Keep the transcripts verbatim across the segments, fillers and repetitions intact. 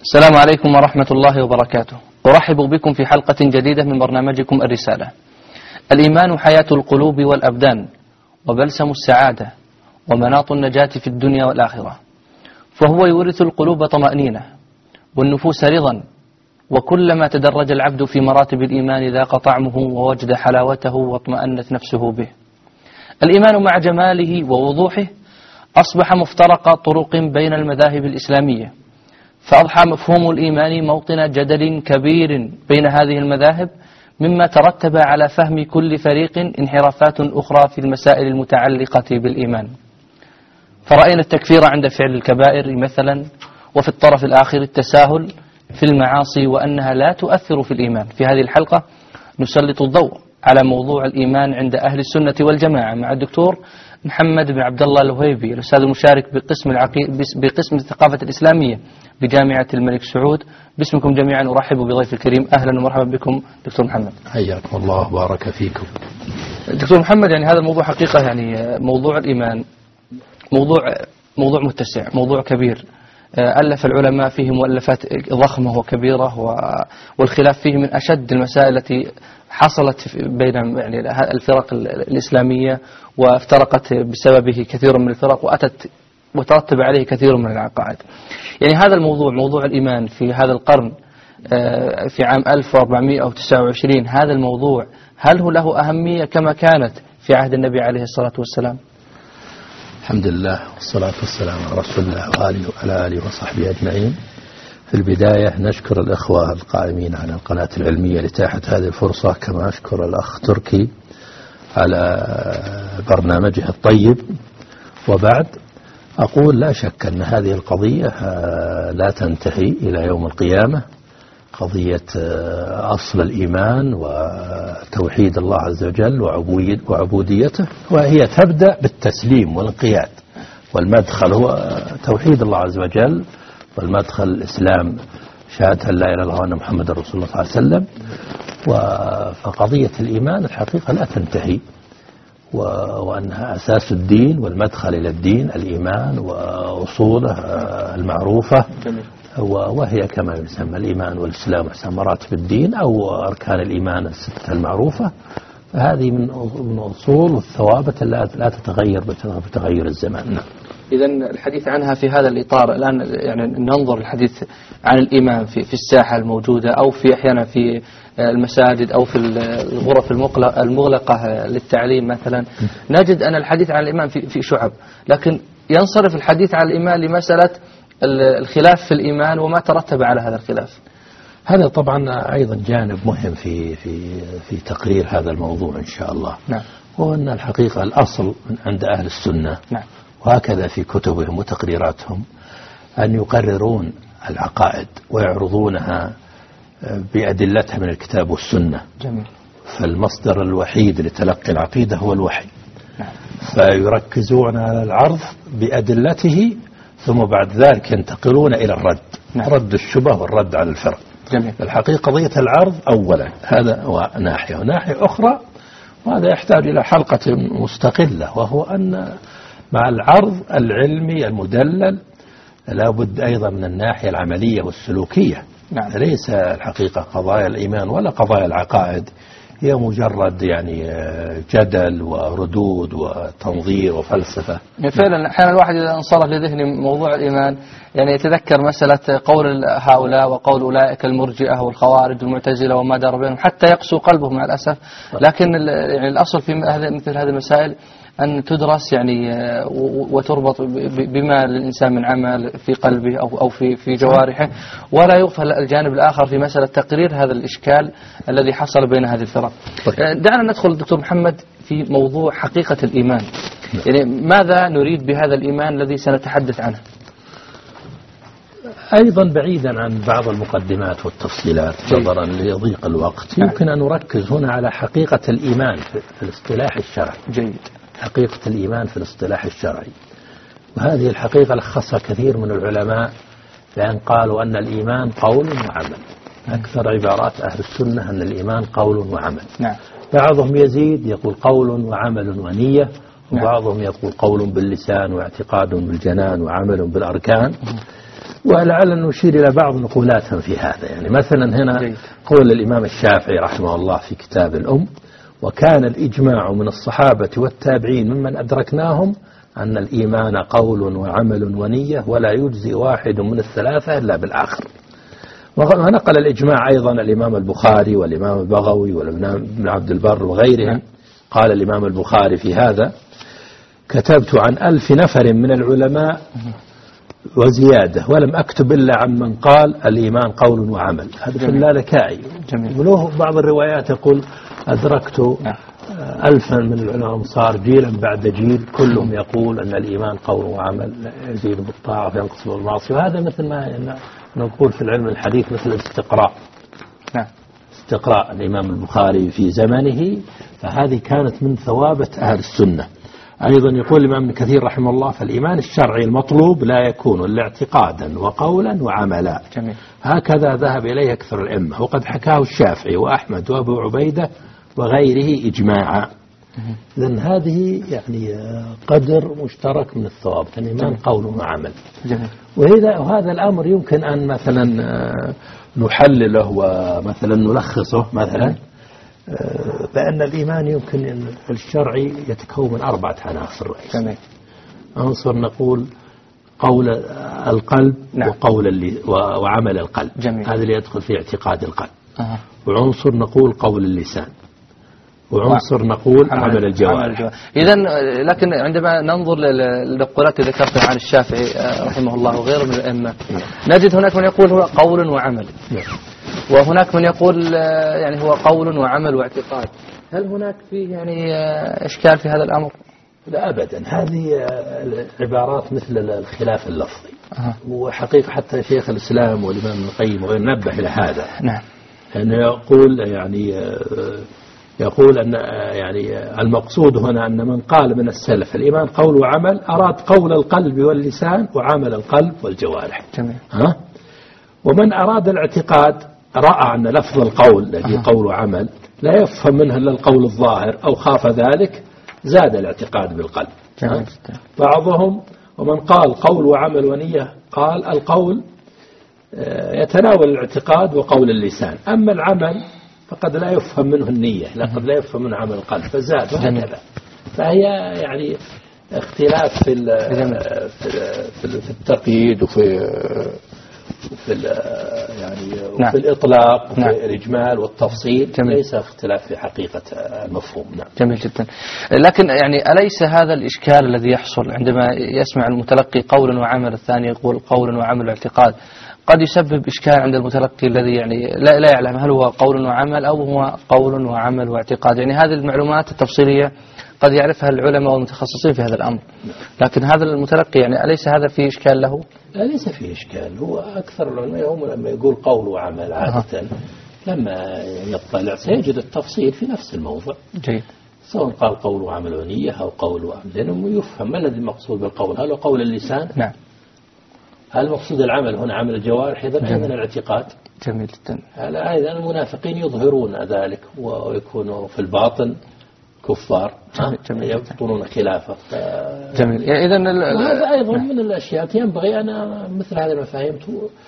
السلام عليكم ورحمة الله وبركاته. أرحب بكم في حلقة جديدة من برنامجكم الرسالة. الإيمان حياة القلوب والأبدان وبلسم السعادة ومناط النجاة في الدنيا والآخرة، فهو يورث القلوب طمأنينة والنفوس رضا، وكلما تدرج العبد في مراتب الإيمان ذاق طعمه ووجد حلاوته واطمأنت نفسه به. الإيمان مع جماله ووضوحه أصبح مفترق طرق بين المذاهب الإسلامية، فأضحى مفهوم الإيمان موطن جدل كبير بين هذه المذاهب، مما ترتب على فهم كل فريق انحرافات أخرى في المسائل المتعلقة بالإيمان. فرأينا التكفير عند فعل الكبائر مثلا، وفي الطرف الآخر التساهل في المعاصي وأنها لا تؤثر في الإيمان. في هذه الحلقة نسلط الضوء على موضوع الإيمان عند أهل السنة والجماعة مع الدكتور محمد بن عبد الله الوهيبي، الأستاذ المشارك بقسم العقي... بقسم الثقافة الإسلامية بجامعة الملك سعود. باسمكم جميعا أرحب بضيف الكريم. أهلا ومرحبا بكم دكتور محمد. حياكم الله وبارك فيكم. دكتور محمد، يعني هذا الموضوع حقيقة، يعني موضوع الإيمان موضوع موضوع متسع، موضوع كبير، ألف العلماء فيه مؤلفات ضخمة وكبيرة، والخلاف فيه من أشد المسائل التي حصلت بين يعني الفرق الإسلامية، وافترقت بسببه كثير من الفرق، وأتت وترتب عليه كثير من العقائد. يعني هذا الموضوع، موضوع الإيمان في هذا القرن في عام ألف وأربعمائة وتسعة وعشرين، هذا الموضوع هل هو له أهمية كما كانت في عهد النبي عليه الصلاة والسلام؟ الحمد لله والصلاة والسلام على رسول الله وآله وعلى آله وصحبه أجمعين. في البداية نشكر الإخوة القائمين على القناة العلمية لإتاحة هذه الفرصة، كما أشكر الأخ تركي على برنامجه الطيب. وبعد أقول لا شك أن هذه القضية لا تنتهي إلى يوم القيامة، قضية أصل الإيمان وتوحيد الله عز وجل وعبوديته، وهي تبدأ بالتسليم والانقياد، والمدخل هو توحيد الله عز وجل، والمدخل الإسلام شهادة لا إله إلا الله وأن محمد رسول الله صلى الله عليه وسلم. فقضية الإيمان الحقيقة لا تنتهي، وأنها أساس الدين والمدخل إلى الدين الإيمان وأصوله المعروفة، وهي كما يسمى الإيمان والإسلام وإحسان مراتب الدين أو أركان الإيمان الستة المعروفة. فهذه من أصول والثوابت لا تتغير بتغير الزمان. إذن الحديث عنها في هذا الإطار الآن، يعني ننظر الحديث عن الإيمان في في الساحة الموجودة، أو في أحيانا في المساجد، أو في الغرف المغلقة للتعليم مثلا، نجد أن الحديث عن الإيمان في في شعب، لكن ينصرف الحديث عن الإيمان لمسألة الخلاف في الإيمان وما ترتب على هذا الخلاف. هذا طبعا أيضا جانب مهم في في في تقرير هذا الموضوع إن شاء الله. نعم. هو أن الحقيقة الأصل عند أهل السنة، نعم، وهكذا في كتبهم وتقريراتهم، أن يقررون العقائد ويعرضونها بأدلتها من الكتاب والسنة. جميل. فالمصدر الوحيد لتلقي العقيدة هو الوحي. نعم. فيركزون على العرض بأدلته، ثم بعد ذلك ينتقلون إلى الرد. نعم. رد الشبه والرد على الفرق. جميل. الحقيقة قضية العرض أولا، هذا ناحية، وناحية أخرى وهذا يحتاج إلى حلقة مستقلة، وهو أن مع العرض العلمي المدلل لابد أيضا من الناحية العملية والسلوكية. نعم. ليس الحقيقة قضايا الإيمان ولا قضايا العقائد هي مجرد يعني جدل وردود وتنظير وفلسفة. يعني فعلا أحيانا الواحد إذا انصرف لذهن موضوع الإيمان يعني يتذكر مسألة قول هؤلاء وقول أولئك المرجئة والخوارج والمعتزلة وما دار بينهم، حتى يقسو قلبه مع الأسف. لكن يعني الأصل في مثل هذه المسائل أن تدرس يعني وتربط بما للإنسان من عمل في قلبه أو أو في في جوارحه، ولا يغفل الجانب الآخر في مسألة تقرير هذا الإشكال الذي حصل بين هذه الفرق. دعنا ندخل دكتور محمد في موضوع حقيقة الإيمان. يعني ماذا نريد بهذا الإيمان الذي سنتحدث عنه؟ أيضا بعيدا عن بعض المقدمات والتفصيلات نظرا لضيق الوقت، يمكن أن نركز هنا على حقيقة الإيمان في الاصطلاح الشرعي. جيد. حقيقة الإيمان في الاصطلاح الشرعي، وهذه الحقيقة لخصها كثير من العلماء بأن قالوا أن الإيمان قول وعمل. أكثر عبارات أهل السنة أن الإيمان قول وعمل. نعم. بعضهم يزيد يقول قول وعمل ونية، وبعضهم يقول قول باللسان واعتقاد بالجنان وعمل بالأركان. ولعل نشير إلى بعض نقولاتهم في هذا. يعني مثلا هنا قول الإمام الشافعي رحمه الله في كتاب الأم: وكان الإجماع من الصحابة والتابعين ممن أدركناهم أن الإيمان قول وعمل ونية ولا يجزي واحد من الثلاثة إلا بالآخر. ونقل الإجماع أيضا الإمام البخاري والإمام البغوي والإمام عبد البر وغيرهم. قال الإمام البخاري في هذا: كتبت عن ألف نفر من العلماء وزيادة ولم أكتب إلا عن من قال الإيمان قول وعمل. هذا في اللالكائي. وله بعض الروايات يقول: أدركت ألفا من العلماء صار جيلا بعد جيل كلهم يقول أن الإيمان قول وعمل، يزيد بالطاعة وينقص بالمعصية. وهذا مثل ما نقول في العلم الحديث مثل الاستقراء. استقراء الإمام البخاري في زمنه، فهذه كانت من ثوابت أهل السنة. أيضا يقول الإمام ابن كثير رحمه الله: فالإيمان الشرعي المطلوب لا يكون إلا اعتقادا وقولا وعملا. جميل. هكذا ذهب إليه أكثر الأئمة، وقد حكاه الشافعي وأحمد وأبو عبيدة وغيره إجماعا. إذن هذه يعني قدر مشترك من الثواب، الإيمان قول وعمل. جميل. وهذا وهذا الأمر يمكن أن مثلا نحلله ومثلا نلخصه مثلا بأن الإيمان يمكن أن الشرعي يتكون من أربعة عناصر رئيسية. عنصر نقول قول القلب. نعم. وقول اللي وعمل القلب. جميل. هذا اللي يدخل في اعتقاد القلب. أه. وعنصر نقول قول اللسان، وعنصر نقول عمل, عمل الجوارح. إذن لكن عندما ننظر للنقولات التي ذكرتها عن الشافعي رحمه الله وغيره من الأئمة نجد هناك من يقول هو قول وعمل. نعم. وهناك من يقول يعني هو قول وعمل واعتقاد. هل هناك فيه يعني إشكال في هذا الأمر؟ لا أبدا، هذه العبارات مثل الخلاف اللفظي. أه. وحقيقة حتى شيخ الإسلام والإمام ابن القيم وغيره نبه إلى هذا. نعم. أنه يقول يعني يقول أن يعني المقصود هنا أن من قال من السلف الإيمان قول وعمل أراد قول القلب واللسان وعمل القلب والجوارح. جميل. ها؟ ومن أراد الاعتقاد رأى أن لفظ القول الذي قول وعمل لا يفهم منه إلا القول الظاهر أو خاف ذلك زاد الاعتقاد بالقلب. بعضهم ومن قال قول وعمل ونية قال القول يتناول الاعتقاد وقول اللسان، أما العمل فقد لا يفهم منه النية، لقد لا يفهم منه عمل القلب فزاد وهكذا. فهي يعني اختلاف في في في التقييد وفي في يعني نعم. في الإطلاق وفي نعم. الإجمال والتفصيل. جميل. ليس اختلاف في حقيقة المفهوم. نعم. جميل جدا. لكن يعني أليس هذا الإشكال الذي يحصل عندما يسمع المتلقي قول وعمل، الثاني يقول قول وعمل واعتقاد، قد يسبب إشكال عند المتلقي الذي يعني لا, لا يعلم هل هو قول وعمل أو هو قول وعمل واعتقاد. يعني هذه المعلومات التفصيلية قد يعرفها العلماء والمتخصصين في هذا الأمر، لكن هذا المتلقي يعني أليس هذا فيه إشكال له؟ لا ليس فيه إشكال. هو أكثر العلماء هم لما يقول قول وعمل عادة لما يطلع سيجد التفصيل في نفس الموضوع. جيد. سواء قال قول وعمل ونية أو قول وعمل، لأنه يفهم ما الذي المقصود بالقول، هل هو قول اللسان؟ نعم. هل مقصود العمل هنا عمل الجوارح؟ إذن أيضا الاعتقاد. جميل جدا. أيضا المنافقين يظهرون ذلك ويكونوا في الباطن كفار يبطنون خلافه. جميل. إذن هذا أيضا من الأشياء ينبغي أن مثل هذه المفاهيم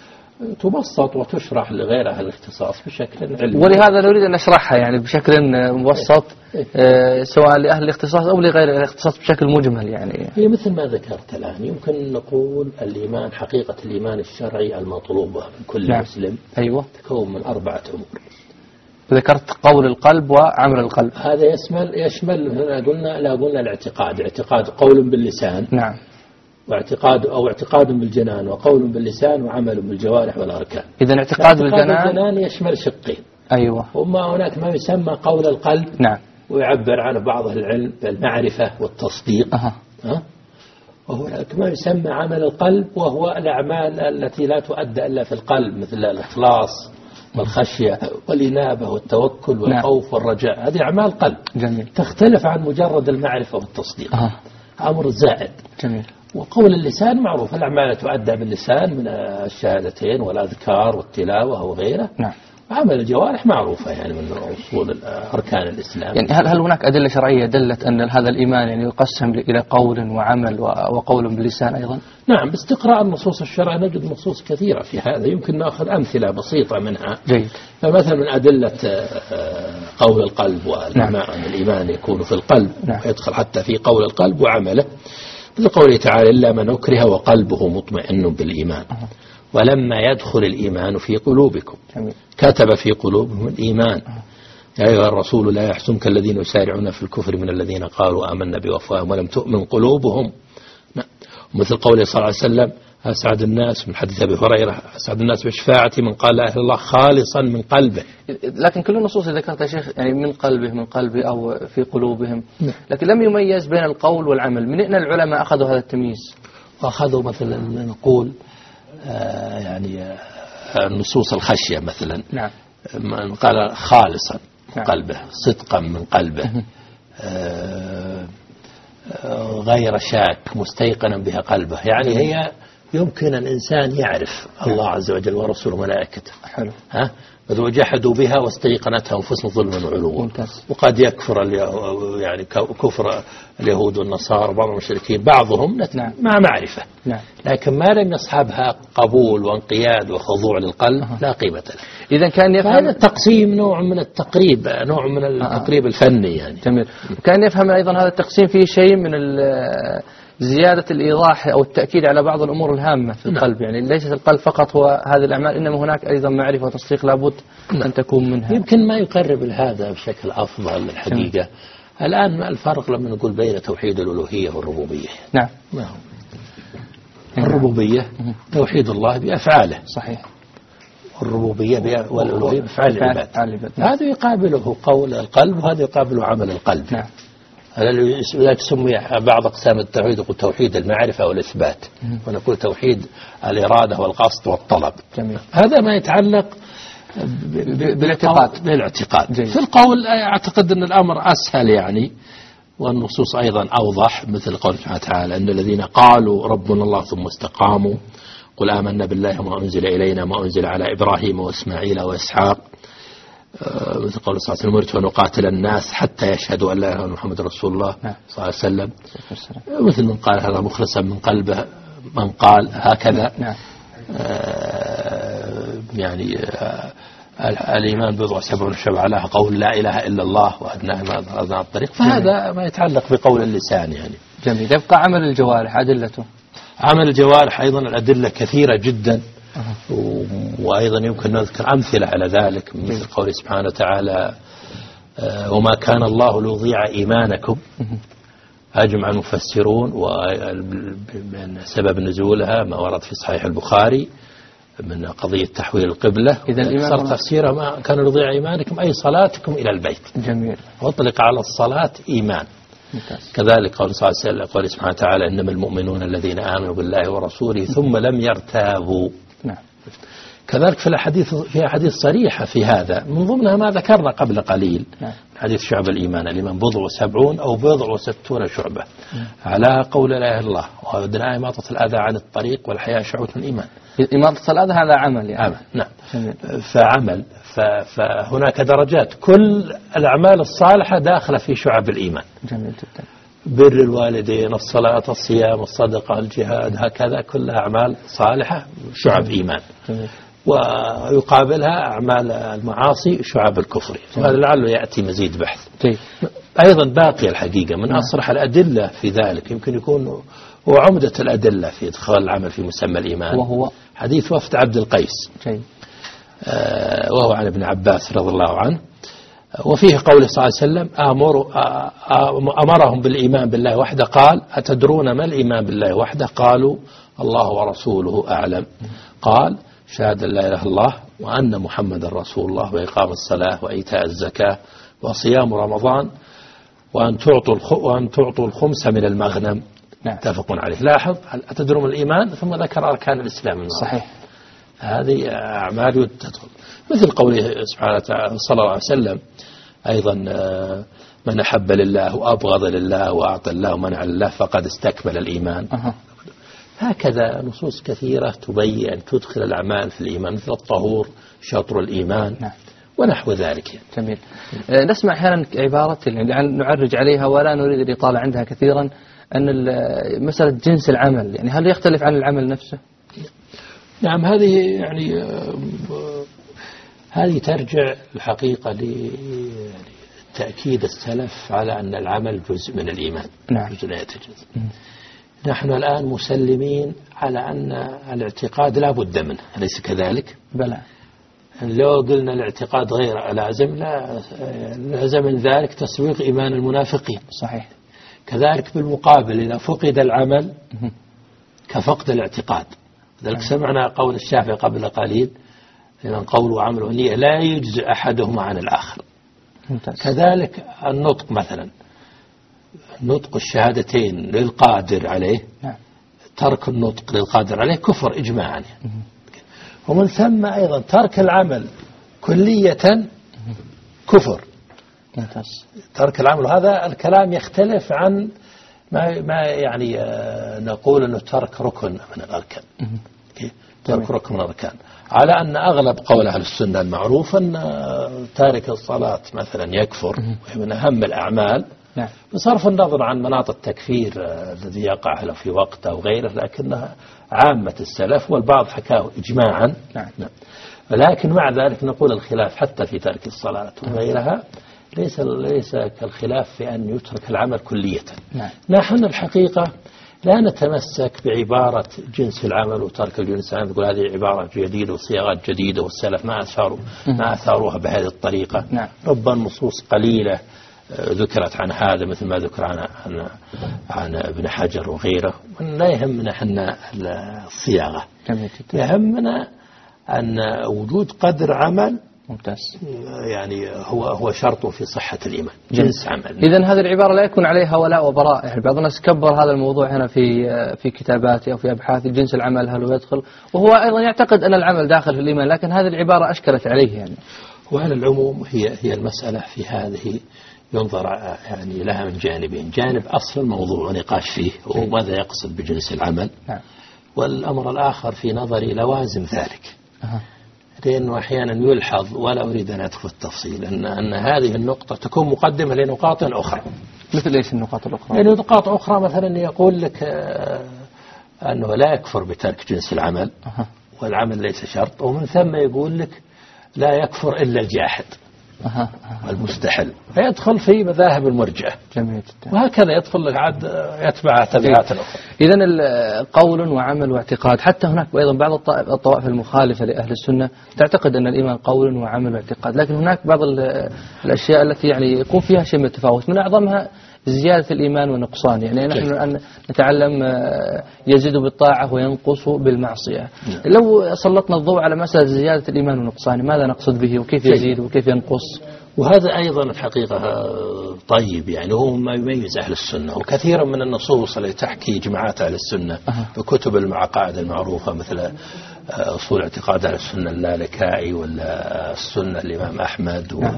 تبسط وتشرح لغير أهل الاختصاص بشكل علمي. ولهذا نريد أن نشرحها يعني بشكل مبسط آه سواء لأهل الاختصاص أو لغير الاختصاص بشكل مجمل. يعني هي مثل ما ذكرت الآن يمكن نقول الإيمان حقيقة الإيمان الشرعي المطلوبة من كل نعم. مسلم. أيوة. تكون من أربعة أمور. ذكرت قول القلب وعمل القلب. هذا يشمل يشمل قلنا لا قلنا الاعتقاد، اعتقاد قول باللسان. نعم. واعتقاد أو اعتقاد بالجنان وقول باللسان وعمل بالجوارح والأركان. إذا اعتقاد بالجنان بالجنان يشمل شقين. أيوة. وما هناك ما يسمى قول القلب. نعم. ويعبر عنه بعض العلم بالمعرفة والتصديق. أه. ها؟ وهناك ما يسمى عمل القلب وهو الأعمال التي لا تؤدى إلا في القلب مثل الإخلاص والخشية والإنابة والتوكل والخوف نعم. والرجاء، هذه أعمال قلب. جميل. تختلف عن مجرد المعرفة والتصديق. أه. أمر زائد. جميل. وقول اللسان معروف، الأعمال تؤدى باللسان من الشهادتين والأذكار والتلاوة وغيره. نعم. عمل الجوارح معروفة يعني من أصول أركان الإسلام. يعني هل هل هناك أدلة شرعية دلت أن هذا الإيمان يعني يقسم إلى قول وعمل وقول باللسان أيضا؟ نعم، باستقراء النصوص الشرعية نجد نصوص كثيرة في هذا، يمكن نأخذ أمثلة بسيطة منها. جيد. فمثلا من أدلة قول القلب والإيمان، الإيمان يكون في القلب، نعم. يدخل حتى في قول القلب وعمله، مثل قوله تعالى: إلا من أكره وقلبه مطمئن بالإيمان أه. ولما يدخل الإيمان في قلوبكم جميل. كتب في قلوبهم الإيمان أه. يا أيها الرسول لا يحزنك الذين يسارعون في الكفر من الذين قالوا آمنا بأفواههم ولم تؤمن قلوبهم. مثل قوله صلى الله عليه وسلم: أسعد الناس، من حديث أبي هريرة: أسعد الناس بشفاعتي من قال لا إله إلا الله خالصا من قلبه. لكن كل النصوص اللي ذكرتها شيخ يعني من قلبه من قلبه أو في قلوبهم، لكن لم يميز بين القول والعمل. من أين العلماء أخذوا هذا التمييز؟ وأخذوا مثلا نقول آه يعني آه نصوص الخشية مثلا، نعم. من قال خالصا من قلبه، صدقا من قلبه، آه غير شاك، مستيقنا بها قلبه. يعني هي يمكن الإنسان يعرف الله عز وجل ورسوله وملائكته، حلو. ها وجحدوا بها واستيقنتها أنفسهم ظلما وعلوا. وقد يكفر يعني كفر اليهود والنصارى بعض المشركين بعضهم نعم. مع معرفة، نعم. لكن ما لم يصحبها قبول وانقياد وخضوع للقلب أه. لا قيمة له. إذا كان يفهم هذا التقسيم نوع من التقريب، نوع من التقريب أه. الفني يعني. جميل. وكان يفهم أيضا هذا التقسيم فيه شيء من زيادة الإيضاح أو التأكيد على بعض الأمور الهامة في القلب، يعني ليست القلب فقط هو هذه الأعمال، إنما هناك أيضا معرفة وتصديق لابد أن تكون منها. يمكن ما يقرب لهذا بشكل أفضل الحقيقة. الآن الفرق لما نقول بين توحيد الألوهية والربوبية. نعم. نعم. الربوبية توحيد الله بأفعاله، صحيح. والربوبية والألوهية بأفعال العباد. هذا يقابله قول القلب وهذا يقابله عمل القلب. نعم. لذلك سمي بعض أقسام التوحيد يقول توحيد المعرفة والإثبات، ونقول توحيد الإرادة والقصد والطلب. جميل. هذا ما يتعلق بالاعتقاد. بالاعتقاد. جميل. في القول أعتقد أن الأمر أسهل يعني، والنصوص أيضا أوضح، مثل قول سبحانه وتعالى: أن الذين قالوا ربنا الله ثم استقاموا قل آمنا بالله وما أنزل إلينا ما أنزل على إبراهيم وإسماعيل وإسحاق، مثل قول صلى الله عليه وسلم: أمرت أن أقاتل الناس حتى يشهدوا أن لا إله إلا الله محمد رسول الله صلى الله عليه وسلم. مثل من قال هذا مخلصا من قلبه، من قال هكذا. آه يعني آه الإيمان بضع سبع شبع لها قول لا إله إلا الله وأدناه ما أذنى الطريق. فهذا ما يتعلق بقول اللسان يعني. جميل. يبقى عمل الجوارح أدلته. عمل الجوارح أيضا الأدلة كثيرة جدا، أه. وأيضا يمكن نذكر أمثلة على ذلك، مثل قوله سبحانه وتعالى: وما كان الله ليضيع إيمانكم. أجمع المفسرون ومن سبب نزولها ما ورد في صحيح البخاري من قضية تحويل القبلة، صار تفسيرها ما كان ليضيع إيمانكم أي صلاتكم إلى البيت. جميل. واطلق على الصلاة إيمان. ممتاز. كذلك قال صلى الله عليه وسلم قال سبحانه وتعالى: إنما المؤمنون الذين آمنوا بالله ورسوله ثم لم يرتابوا. نعم. كذلك في الحديث في أحاديث صريحة في هذا، من ضمنها ما ذكرنا قبل قليل. نعم. حديث شعب الإيمان: الإيمان بضع وسبعون أو بضع وستون شعبة. نعم. على قول لا إله إلا الله وأدناها إماطة الأذى عن الطريق والحياة شعبة من الإيمان. إماطة الأذى هذا عمل يعني. عمل. نعم. جميل. فعمل فهناك درجات، كل الأعمال الصالحة داخلة في شعب الإيمان. جميل جدا. بر الوالدين، الصلاة، الصيام، الصدقة، الجهاد، هكذا كلها أعمال صالحة شعب جميل. إيمان. جميل. ويقابلها أعمال المعاصي شعب الكفر. وهذا لعله يأتي مزيد بحث. جميل. أيضا باقي الحقيقة من أصرح الأدلة في ذلك، يمكن يكون هو عمدة الأدلة في إدخال العمل في مسمى الإيمان، وهو حديث وفد عبد القيس. جميل. آه وهو عن ابن عباس رضي الله عنه، وفيه قوله صلى الله عليه وسلم: أمر أمرهم بالإيمان بالله وحده. قال: أتدرون ما الإيمان بالله وحده؟ قالوا: الله ورسوله أعلم. قال: شهادة لا إله إلا الله وأن محمد رسول الله وإقام الصلاة وإيتاء الزكاة وصيام رمضان وأن تعطوا وأن تعطوا الخمس من المغنم. متفق عليه. لاحظ: أتدرون من الإيمان، ثم ذكر أركان الإسلام. صحيح. هذه أعمال تدخل، مثل قوله سبحانه وتعالى صلى الله عليه وسلم أيضا: من أحب لله وأبغض لله وأعطى الله ومنع لله فقد استكمل الإيمان. أه. هكذا نصوص كثيرة تبين أن تدخل الأعمال في الإيمان مثل الطهور شطر الإيمان. نعم. ونحو ذلك. جميل. نسمع أحيانا عبارة يعني نعرج عليها ولا نريد الإطالة عندها كثيرا أن مسألة جنس العمل، يعني هل يختلف عن العمل نفسه؟ نعم، هذه يعني هذه ترجع الحقيقة لتأكيد السلف على أن العمل جزء من الإيمان. نعم. جزء لا يتجزأ. نحن الآن مسلمين على أن الاعتقاد لا بد منه، أليس كذلك؟ بلى. لو قلنا الاعتقاد غير لازم لا لازم من ذلك تسويق إيمان المنافقين. صحيح. كذلك بالمقابل إذا فقد العمل كفقد الاعتقاد. ذلك سمعنا قول الشافعي قبل قليل لمن قول وعمل ونية لا يجزئ أحدهما عن الآخر. ممتاز. كذلك النطق مثلا، نطق الشهادتين للقادر عليه، نعم. ترك النطق للقادر عليه كفر إجماعا. ومن ثم أيضا ترك العمل كلية كفر. ممتاز. ترك العمل، هذا الكلام يختلف عن ما ما يعني نقول أنه ترك ركن من الأركان. ترك ركن من الأركان، على أن أغلب قول أهل السنة المعروف أن تارك الصلاة مثلا يكفر، وهي من أهم الأعمال. نعم. بصرف النظر عن مناط التكفير الذي يقع له في وقت أو غيره، لكنها عامة السلف والبعض حكاه إجماعا. نعم. نعم. ولكن مع ذلك نقول الخلاف حتى في ترك الصلاة وغيرها ليس ليس كالخلاف في أن يترك العمل كلية. نعم. نحن الحقيقة لا نتمسك بعبارة جنس العمل وترك الجنس العمل، نقول هذه عبارة جديدة وصياغات جديدة والسلف ما أثاروا ما أثاروها بهذه الطريقة. نعم. ربما نصوص قليلة ذكرت عن هذا مثل ما ذكر عن عن, عن ابن حجر وغيره. لا يهمنا احنا الصياغة، يهمنا أن وجود قدر عمل. ممتاز. يعني هو هو شرطه في صحة الإيمان. جنس عمل. إذن هذه العبارة لا يكون عليها ولاء وبراء، يعني بعض الناس كبر هذا الموضوع هنا في في كتاباته أو في أبحاثه، جنس العمل هل هو يدخل، وهو أيضا يعتقد أن العمل داخل في الإيمان، لكن هذه العبارة أشكلت عليه يعني. وعلى العموم هي هي المسألة في هذه ينظر يعني لها من جانبين، جانب أصل الموضوع ونقاش فيه وماذا يقصد بجنس العمل. نعم. والأمر الآخر في نظري لوازم ذلك. أه. لأنه أحيانا يلحظ ولا أريد أن أدخل التفصيل أن أن هذه النقطة تكون مقدمة لنقاط أخرى. مثل إيش النقاط الأخرى؟ يعني نقاط أخرى مثلا يقول لك أنه لا يكفر بترك جنس العمل. أه. والعمل ليس شرط، ومن ثم يقول لك لا يكفر إلا الجاحد. أه. أه. المستحل، فيدخل في مذاهب المرجئة. جميل جدا. وهكذا يدخل لك عاد يتبع تبعات أخرى. إذن القول وعمل واعتقاد، حتى هناك أيضا بعض الطوائف المخالفة لأهل السنة تعتقد أن الإيمان قول وعمل واعتقاد، لكن هناك بعض الأشياء التي يعني يكون فيها شيء من التفاوت، من أعظمها زيادة الإيمان ونقصان. يعني نحن الآن نتعلم يزيد بالطاعة وينقص بالمعصية. لو سلطنا الضوء على مسألة زيادة الإيمان ونقصان، ماذا نقصد به وكيف يزيد وكيف ينقص؟ وهذا أيضا الحقيقة طيب، يعني هو ما يميز أهل السنة. وكثيرا من النصوص التي تحكي جماعات أهل السنة بكتب المعقائد المعروفة مثل أصول اعتقاد أهل السنة اللالكائي ولا السنة الإمام أحمد و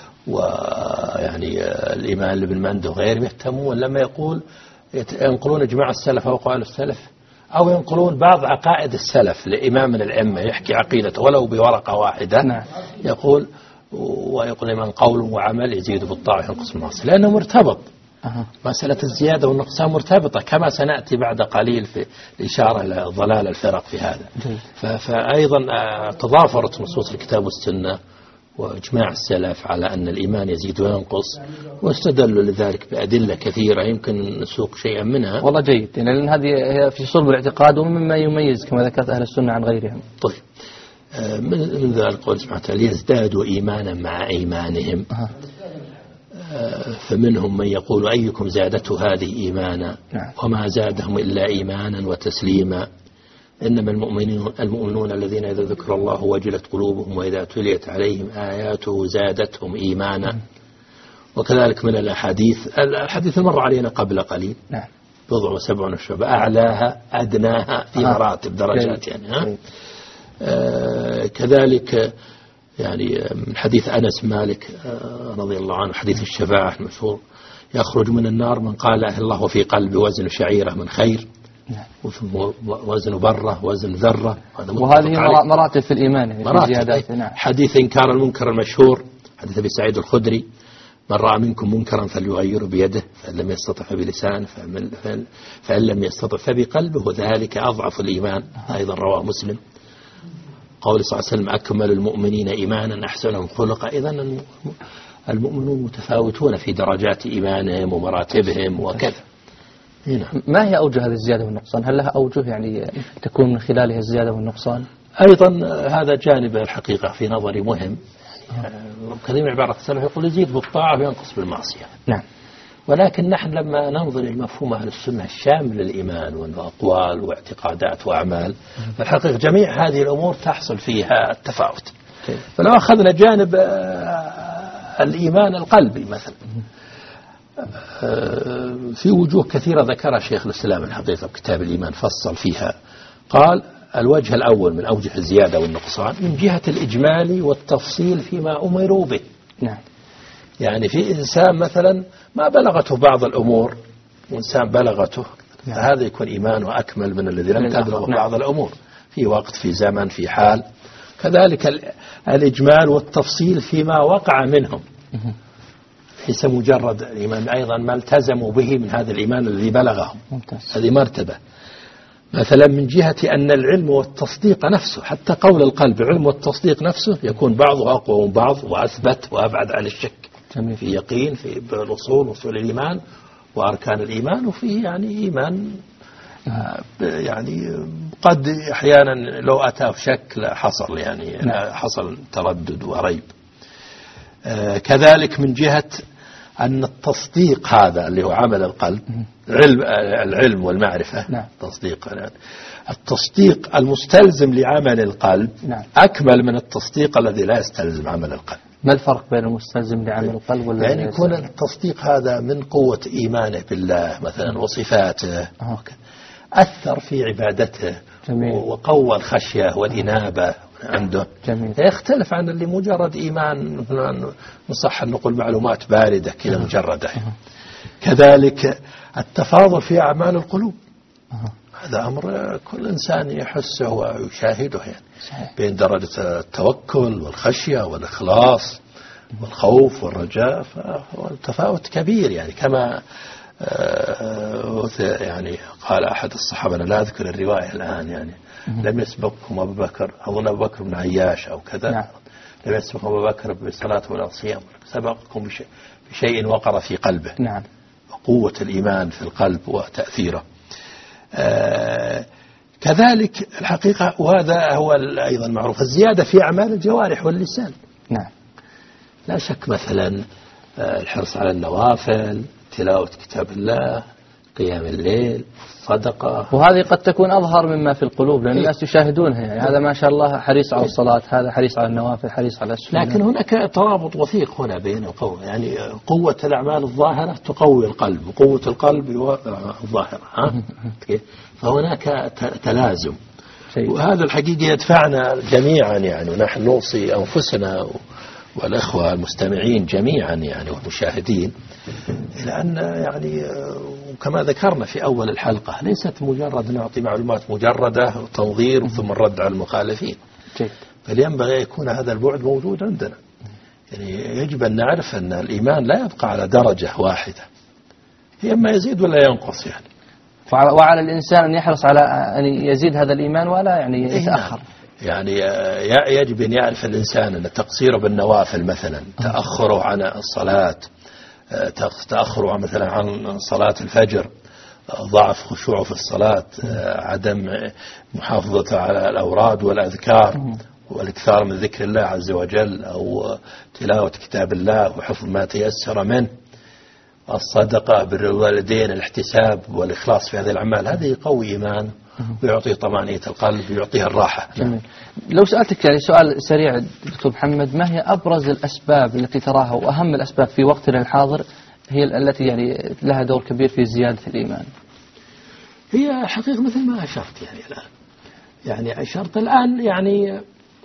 ويعني الإمام ابن مندى وغيرهم يهتمون لما يقول ينقلون إجماع السلف أو قول السلف، أو ينقلون بعض عقائد السلف لإمام من الأئمة يحكي عقيدته ولو بورقة واحدة. نعم. يقول ويقول من قول وعمل يزيد بالطاعة وينقص بالمعصية، لأنه مرتبط. أه. مسألة الزيادة والنقصان مرتبطة، كما سنأتي بعد قليل في الإشارة إلى ضلال الفرق في هذا. فأيضا تضافرت نصوص الكتاب والسنة وإجماع السلف على أن الإيمان يزيد وينقص، واستدلوا لذلك بأدلة كثيرة يمكن نسوق شيئا منها. والله جيد، يعني لأن هذه هي في صلب الاعتقاد ومما يميز كما ذكرت أهل السنة عن غيرهم. طيب، من ذلك قول سبحانه وتعالى ليزدادوا إيمانا مع إيمانهم. أه. فمنهم من يقول أيكم زادته هذه إيمانا. نعم. وما زادهم إلا إيمانا وتسليما إنما المؤمنون, المؤمنون الذين إذا ذكر الله وجلت قلوبهم وإذا تليت عليهم آياته زادتهم إيمانا. وكذلك من الأحاديث الحديث المر علينا قبل قليل. نعم. بضع وسبعون شعبة أعلاها أدناها في مراتب درجات يعني. ها؟ آه كذلك يعني من حديث أنس مالك آه رضي الله عنه حديث الشفاعة المشهور، يخرج من النار من قال لا إله إلا الله وفي قلبه وزن شعيرة من خير وزن برة وزن ذرة. وهذه مراتب في الإيمان يعني مراتب. نعم. حديث إنكار المنكر المشهور حديث أبي سعيد الخدري من رأى منكم منكرا فليغيره بيده فإن لم يستطع فبلسانه فإن لم يستطع فبقلبه وذلك أضعف الإيمان. أيضا رواه مسلم. قول صلى الله عليه وسلم أكمل المؤمنين إيمانا أحسنهم خلقا. إذن المؤمنون متفاوتون في درجات إيمانهم ومراتبهم وكذا. هنا. ما هي أوجه هذه الزيادة والنقصان؟ هل لها أوجه يعني تكون من خلالها الزيادة والنقصان؟ أيضا هذا جانب الحقيقة في نظري مهم. كثير من عبارة السلف يقول يزيد بالطاعة وينقص بالمعصية. نعم. ولكن نحن لما ننظر إلى مفهوم أهل السنة الشامل للإيمان والأقوال واعتقادات وأعمال فالحقيقة جميع هذه الأمور تحصل فيها التفاوت. فلو أخذنا جانب الإيمان القلبي مثلا في وجوه كثيرة ذكرها شيخ الإسلام الحقيقة بكتاب الإيمان فصل فيها. قال الوجه الأول من أوجه الزيادة والنقصان من جهة الإجمال والتفصيل فيما أمروا به. نعم. يعني في إنسان مثلا ما بلغته بعض الأمور وإنسان بلغته نعم. فهذا يكون إيمانه أكمل من الذي لم تبلغه نعم. بعض الأمور في وقت في زمن في حال. كذلك الإجمال والتفصيل فيما وقع منهم ليس مجرد الإيمان أيضا ما التزموا به من هذا الإيمان الذي بلغهم. هذه مرتبة. مثلا من جهة أن العلم والتصديق نفسه حتى قول القلب علم والتصديق نفسه يكون بعضه أقوى من بعض وأثبت وأبعد عن الشك. جميل. في يقين في الأصول وصول الإيمان وأركان الإيمان وفيه يعني إيمان يعني قد أحيانا لو أتى في شك حصل يعني نعم. حصل تردد وريب. كذلك من جهة أن التصديق هذا اللي هو عمل القلب علم العلم والمعرفة نعم. تصديق التصديق المستلزم لعمل القلب نعم. أكمل من التصديق الذي لا يستلزم عمل القلب. ما الفرق بين المستلزم لعمل القلب والذي يعني يكون التصديق هذا من قوة إيمانه بالله مثلا وصفاته أوكي. أثر في عبادته جميل. وقوى الخشية والإنابة عنده. جميل. يختلف عن اللي مجرد إيمان نصح أن نقول معلومات باردة كذا مجردة. كذلك التفاضل في أعمال القلوب هذا أمر كل إنسان يحسه ويشاهده يعني صحيح. بين درجة التوكل والخشية والإخلاص والخوف والرجاء فالتفاوت كبير يعني كما يعني قال أحد الصحابة أنا لا أذكر الرواية الآن يعني لم يسبقكم أبو بكر أظن أبو بكر بن عياش أو كذا نعم. لم يسبقكم أبو بكر بالصلاة ولا الصيام سبقكم بشيء وقر في قلبه نعم. وقوة الإيمان في القلب وتأثيره. آه كذلك الحقيقة وهذا هو أيضا معروف الزيادة في أعمال الجوارح واللسان نعم. لا شك مثلا الحرص على النوافل تلاوة كتاب الله قيام الليل صدقة وهذه قد تكون أظهر مما في القلوب لأن الناس يشاهدونها يعني هذا ما شاء الله حريص على الصلاة هذا حريص على النوافل حريص على السنة. لكن هناك ترابط وثيق هنا بين القوة يعني قوة الأعمال الظاهرة تقوي القلب وقوة القلب الظاهرة ها؟ فهناك تلازم وهذا الحقيقة يدفعنا جميعا يعني ونحن نوصي أنفسنا والأخوة المستمعين جميعا يعني والمشاهدين إلى أن يعني كما ذكرنا في أول الحلقة ليست مجرد نعطي معلومات مجردة وتنظير ثم الرد على المخالفين بل ينبغي يكون هذا البعد موجود عندنا يعني يجب أن نعرف أن الإيمان لا يبقى على درجة واحدة هي إما يزيد ولا ينقص يعني وعلى الإنسان أن يحرص على أن يزيد هذا الإيمان ولا يعني يتأخر يعني يجب أن يعرف الإنسان أن تقصيره بالنوافل مثلا تأخره عن الصلاة تأخره مثلا عن صلاة الفجر ضعف خشوعه في الصلاة عدم محافظته على الأوراد والأذكار والإكثار من ذكر الله عز وجل أو تلاوة كتاب الله وحفظ ما تيسر منه الصدقة بر الوالدين الاحتساب والإخلاص في هذه الأعمال هذه يقوي إيمان ويعطيه طمأنينة القلب ويعطيه الراحة. جميل. لو سألتك يعني سؤال سريع دكتور محمد ما هي أبرز الأسباب التي تراها وأهم الأسباب في وقتنا الحاضر هي التي يعني لها دور كبير في زيادة الإيمان؟ هي حقيقة مثل ما أشرت يعني الآن يعني أشرت الآن يعني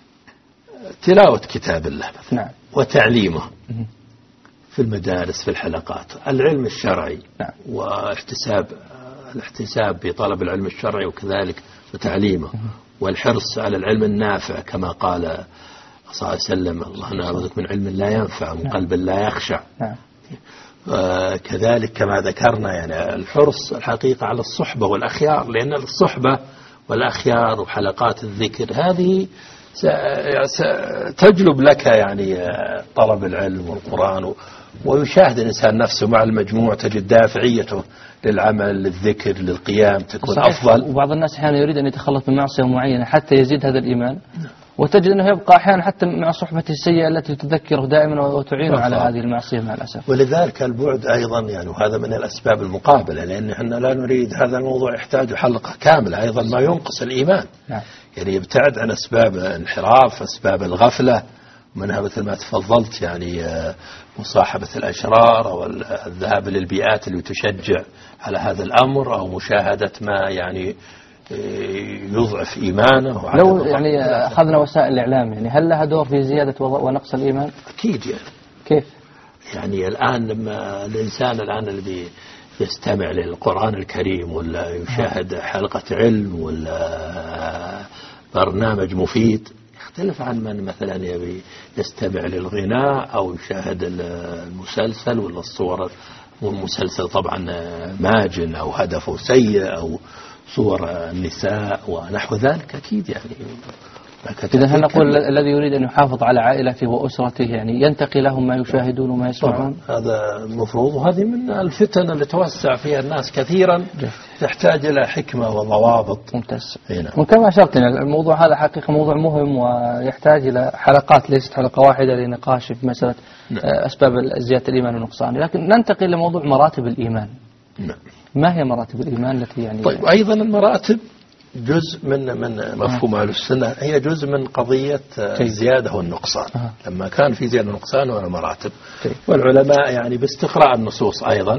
تلاوة كتاب الله نعم. وتعليمه في المدارس في الحلقات العلم الشرعي نعم. واحتساب الاحتساب في طلب العلم الشرعي وكذلك وتعليمه، والحرص على العلم النافع كما قال صلى الله عليه وسلم: الله نعوذك من علم لا ينفع ومن قلب لا يخشع. كذلك كما ذكرنا يعني الحرص الحقيقة على الصحبة والأخيار، لأن الصحبة والأخيار وحلقات الذكر هذه ستجلب لك يعني طلب العلم والقرآن، ويشاهد الإنسان نفسه مع المجموع تجد دافعيته للعمل للذكر للقيام تكون صحيح. أفضل. وبعض الناس أحيانا يريد أن يتخلص من معصية معينة حتى يزيد هذا الإيمان، وتجد أنه يبقى أحيانا حتى مع صحبته السيئة التي تذكره دائما وتعينه على هذه المعصية مع الأسف. ولذلك البعد أيضا يعني وهذا من الأسباب المقابلة، لأن احنا لا نريد هذا الموضوع يحتاج حلقة كاملة أيضا ما ينقص الإيمان. نعم. يعني يبتعد عن أسباب الانحراف، أسباب الغفلة، منها مثل ما تفضلت يعني مصاحبة الأشرار أو الذهاب للبيئات اللي تشجع على هذا الأمر، أو مشاهدة ما يعني يضعف إيمانه. لو يعني أخذنا وسائل الإعلام يعني هل لها دور في زيادة ونقص الإيمان؟ أكيد يعني. كيف؟ يعني الآن لما الإنسان الآن اللي يستمع للقرآن الكريم ولا يشاهد حلقة علم ولا برنامج مفيد يختلف عن من مثلا يبي يستمع للغناء أو يشاهد المسلسل ولا الصور، والمسلسل طبعا ماجن أو هدفه سيء أو صور النساء ونحو ذلك. أكيد يعني. إذا هل نقول الذي يريد أن يحافظ على عائلته وأسرته يعني ينتقي لهم ما يشاهدون وما يسمعون؟ هذا المفروض، وهذه من الفتن اللي توسع فيها الناس كثيرا تحتاج إلى حكمة وضوابط. ممتاز. وكما أشرت الموضوع هذا حقيقة موضوع مهم ويحتاج إلى حلقات ليست حلقة واحدة لنقاش في مسألة نعم. أسباب زيادة الإيمان والنقصان، لكن ننتقل لموضوع مراتب الإيمان. نعم. ما هي مراتب الإيمان التي يعني؟ طيب أيضا المراتب جزء من من مفهوم أهل السنة، هي جزء من قضية الزيادة والنقصان. أه. لما كان في زيادة ونقصان ولا مراتب، والعلماء يعني باستقراء النصوص أيضا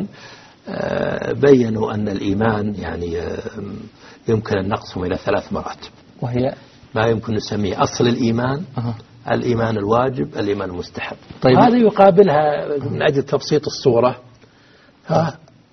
بينوا أن الإيمان يعني يمكن أن نقسم إلى ثلاث مراتب، وهي ما يمكن نسميه أصل الإيمان، أه. الإيمان الواجب، الإيمان المستحب. طيب هذا يقابلها من أجل تبسيط الصورة ها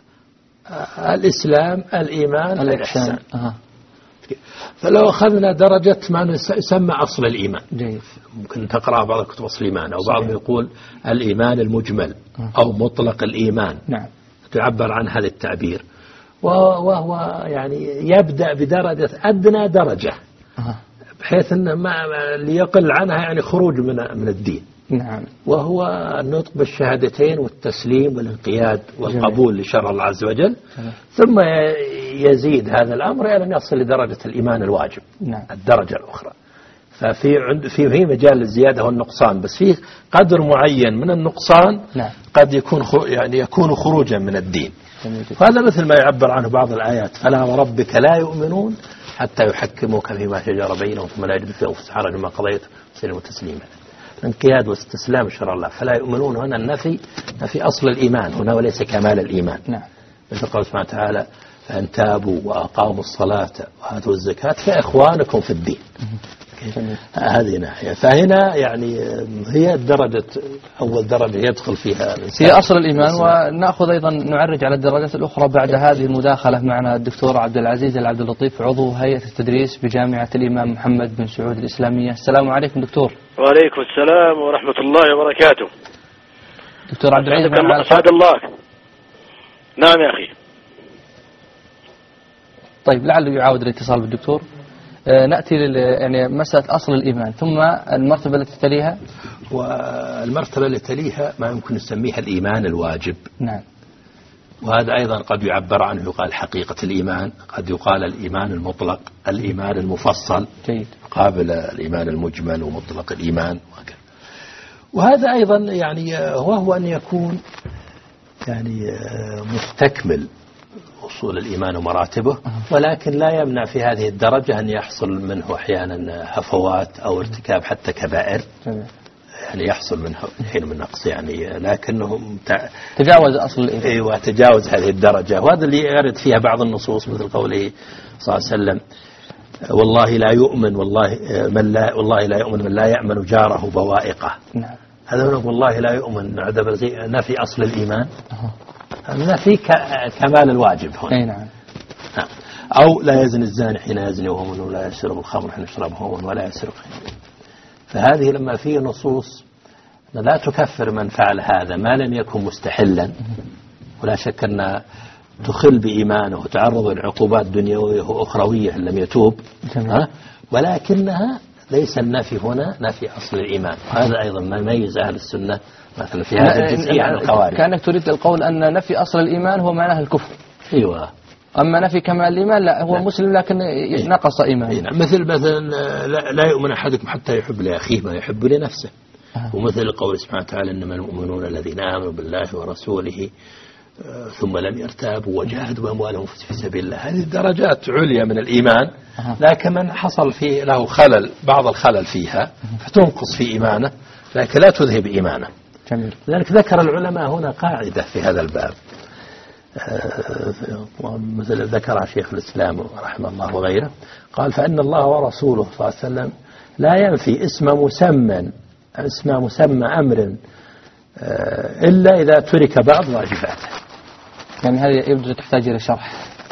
الإسلام، الإيمان، الإحسان. أه. فلو أخذنا درجة ما يسمى أصل الإيمان، جيد. ممكن تقرأ بعض كتب أصل الإيمان، أو بعضهم يقول الإيمان المجمل أو مطلق الإيمان. نعم. تعبر عن هذا التعبير، وهو يعني يبدأ بدرجة أدنى درجة، أه. بحيث أن ما ليقل عنها يعني خروج من من الدين. نعم. وهو النطق بالشهادتين والتسليم والانقياد والقبول جميل. لشرع الله عز وجل. جميل. ثم يزيد هذا الأمر إلى أن يصل لدرجة الإيمان الواجب. نعم. الدرجة الأخرى. ففي عند في في مجال الزيادة والنقصان، بس فيه قدر معين من النقصان. نعم. قد يكون يعني يكون خروجا من الدين. هذا مثل ما يعبر عنه بعض الآيات: فلا وربك لا يؤمنون حتى يحكموك فيما شجر بينهم ثم لا يجدوا في أنفسهم حرجا مما قضيت ويسلموا تسليما. الانقياد واستسلام شرع الله. فلا يؤمنون هنا النفي نفي أصل الإيمان هنا وليس كمال الإيمان. نعم. مثل قال سبحانه وتعالى: فإن تابوا وأقاموا الصلاة وآتوا الزكاة فإخوانكم في الدين. هذه ناحية. فهنا يعني هي الدرجة أول درجة يدخل فيها هي أصل الإيمان. ونأخذ أيضا نعرج على الدرجات الأخرى بعد هذه المداخلة معنا الدكتور عبد العزيز العبد اللطيف، عضو هيئة التدريس بجامعة الإمام محمد بن سعود الإسلامية. السلام عليكم دكتور. وعليكم السلام ورحمة الله وبركاته. دكتور عبد العزيز معنا. أسعد الله. نعم يا أخي. طيب لعله يعاود الاتصال بالدكتور. آه نأتي لل يعني مسألة أصل الإيمان، ثم المرتبة التي تليها. والمرتبة التي تليها ما يمكن نسميها الإيمان الواجب. نعم. وهذا أيضا قد يعبر عنه يقال حقيقة الإيمان، قد يقال الإيمان المطلق، الإيمان المفصل. جيد. قابل الإيمان المجمل ومطلق الإيمان وهكذا. وهذا أيضا يعني وهو أن يكون يعني مستكمل أصول الإيمان ومراتبه، ولكن لا يمنع في هذه الدرجة أن يحصل منه أحيانا هفوات أو ارتكاب حتى كبائر. يعني يحصل منه حين من نقص يعني، لكنه تجاوز أصل الإيمان. أيوة تجاوز هذه الدرجة. وهذا اللي يرد فيها بعض النصوص مثل قوله صلى الله عليه وسلم: والله لا يؤمن والله من لا والله لا يؤمن من لا يأمن جاره بوائقه. نعم. هذا من والله لا يؤمن نفي أصل الإيمان، نفي كمال الواجب هنا. أي نعم. نعم. أو لا يزني الزاني حين يزني وهو مؤمن ولا يشرب الخمر حين يشربه وهو ولا يسرق. فهذه لما فيه نصوص لا تكفر من فعل هذا ما لم يكن مستحلا، ولا شك أن تخل بإيمانه وتعرض لعقوبات دنيوية وأخروية إن لم يتوب، ولكنها ليس النفي هنا نفي أصل الإيمان. هذا أيضا ما يميز أهل السنة مثلا في هذا الجزئية عن الخوارج. كأنك تريد القول أن نفي أصل الإيمان هو معناه الكفر. أيوة. أما نفي كمال الإيمان لا، هو لا. مسلم لكن نقص إيمانه. مثل مثلا لا يؤمن أحدكم حتى يحب لأخيه ما يحب لنفسه. أه. ومثل قول سبحانه وتعالى إنما المؤمنون الذين آمنوا بالله ورسوله ثم لم يرتابوا وجاهدوا بأموالهم في سبيل الله. هذه درجات عليا من الإيمان، لكن من حصل فيه له خلل بعض الخلل فيها فتنقص في إيمانه لكن لا تذهب إيمانه. جميل. لذلك ذكر العلماء هنا قاعدة في هذا الباب مثل ذكر شيخ الإسلام رحمه الله وغيره، قال فإن الله ورسوله صلى الله عليه وسلم لا ينفي اسم مسمى اسم مسمى أمر إلا إذا ترك بعض واجباته. يعني هذه يبدو تحتاج إلى شرح.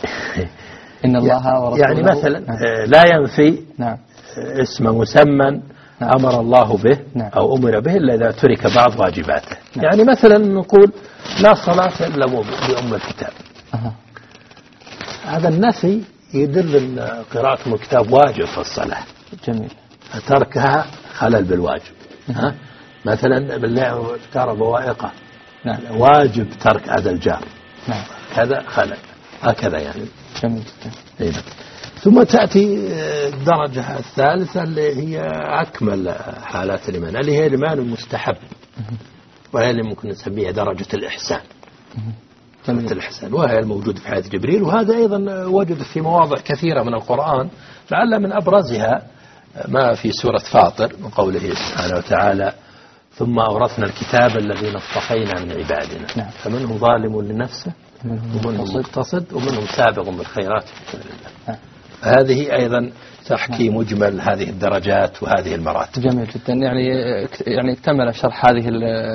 إن الله ورسوله يعني مثلا لا ينفي نعم. اسم مسمى أمر الله به نعم. أو أمر به إلا إذا ترك بعض واجباته. نعم. يعني مثلا نقول لا صلاة إلا بأم الكتاب. أه. هذا النفي يدل أن قراءة الكتاب واجب في الصلاة. جميل. تركها خلل بالواجب. ها؟ مثلا بالله جار بوائقه. نعم. واجب ترك هذا الجار. نعم. هذا خلل هكذا يعني. جميل. إيه. ثم تأتي الدرجة الثالثة اللي هي أكمل حالات الإيمان اللي هي الإيمان المستحب، وهي اللي ممكن نسميها درجة الإحسان. درجة الإحسان وهي الموجود في حياة جبريل، وهذا أيضا وجد في مواضع كثيرة من القرآن، لعل من أبرزها ما في سورة فاطر من قوله سبحانه وتعالى ثم أورثنا الكتاب الذين اصطفينا من عبادنا. نعم. فمنهم ظالم لنفسه ومنهم مقتصد ومنهم سابق بالخيرات بإذن الله. هذه أيضا تحكي مجمل هذه الدرجات وهذه المراتب. جميل جدا. يعني يعني اكتمل شرح هذه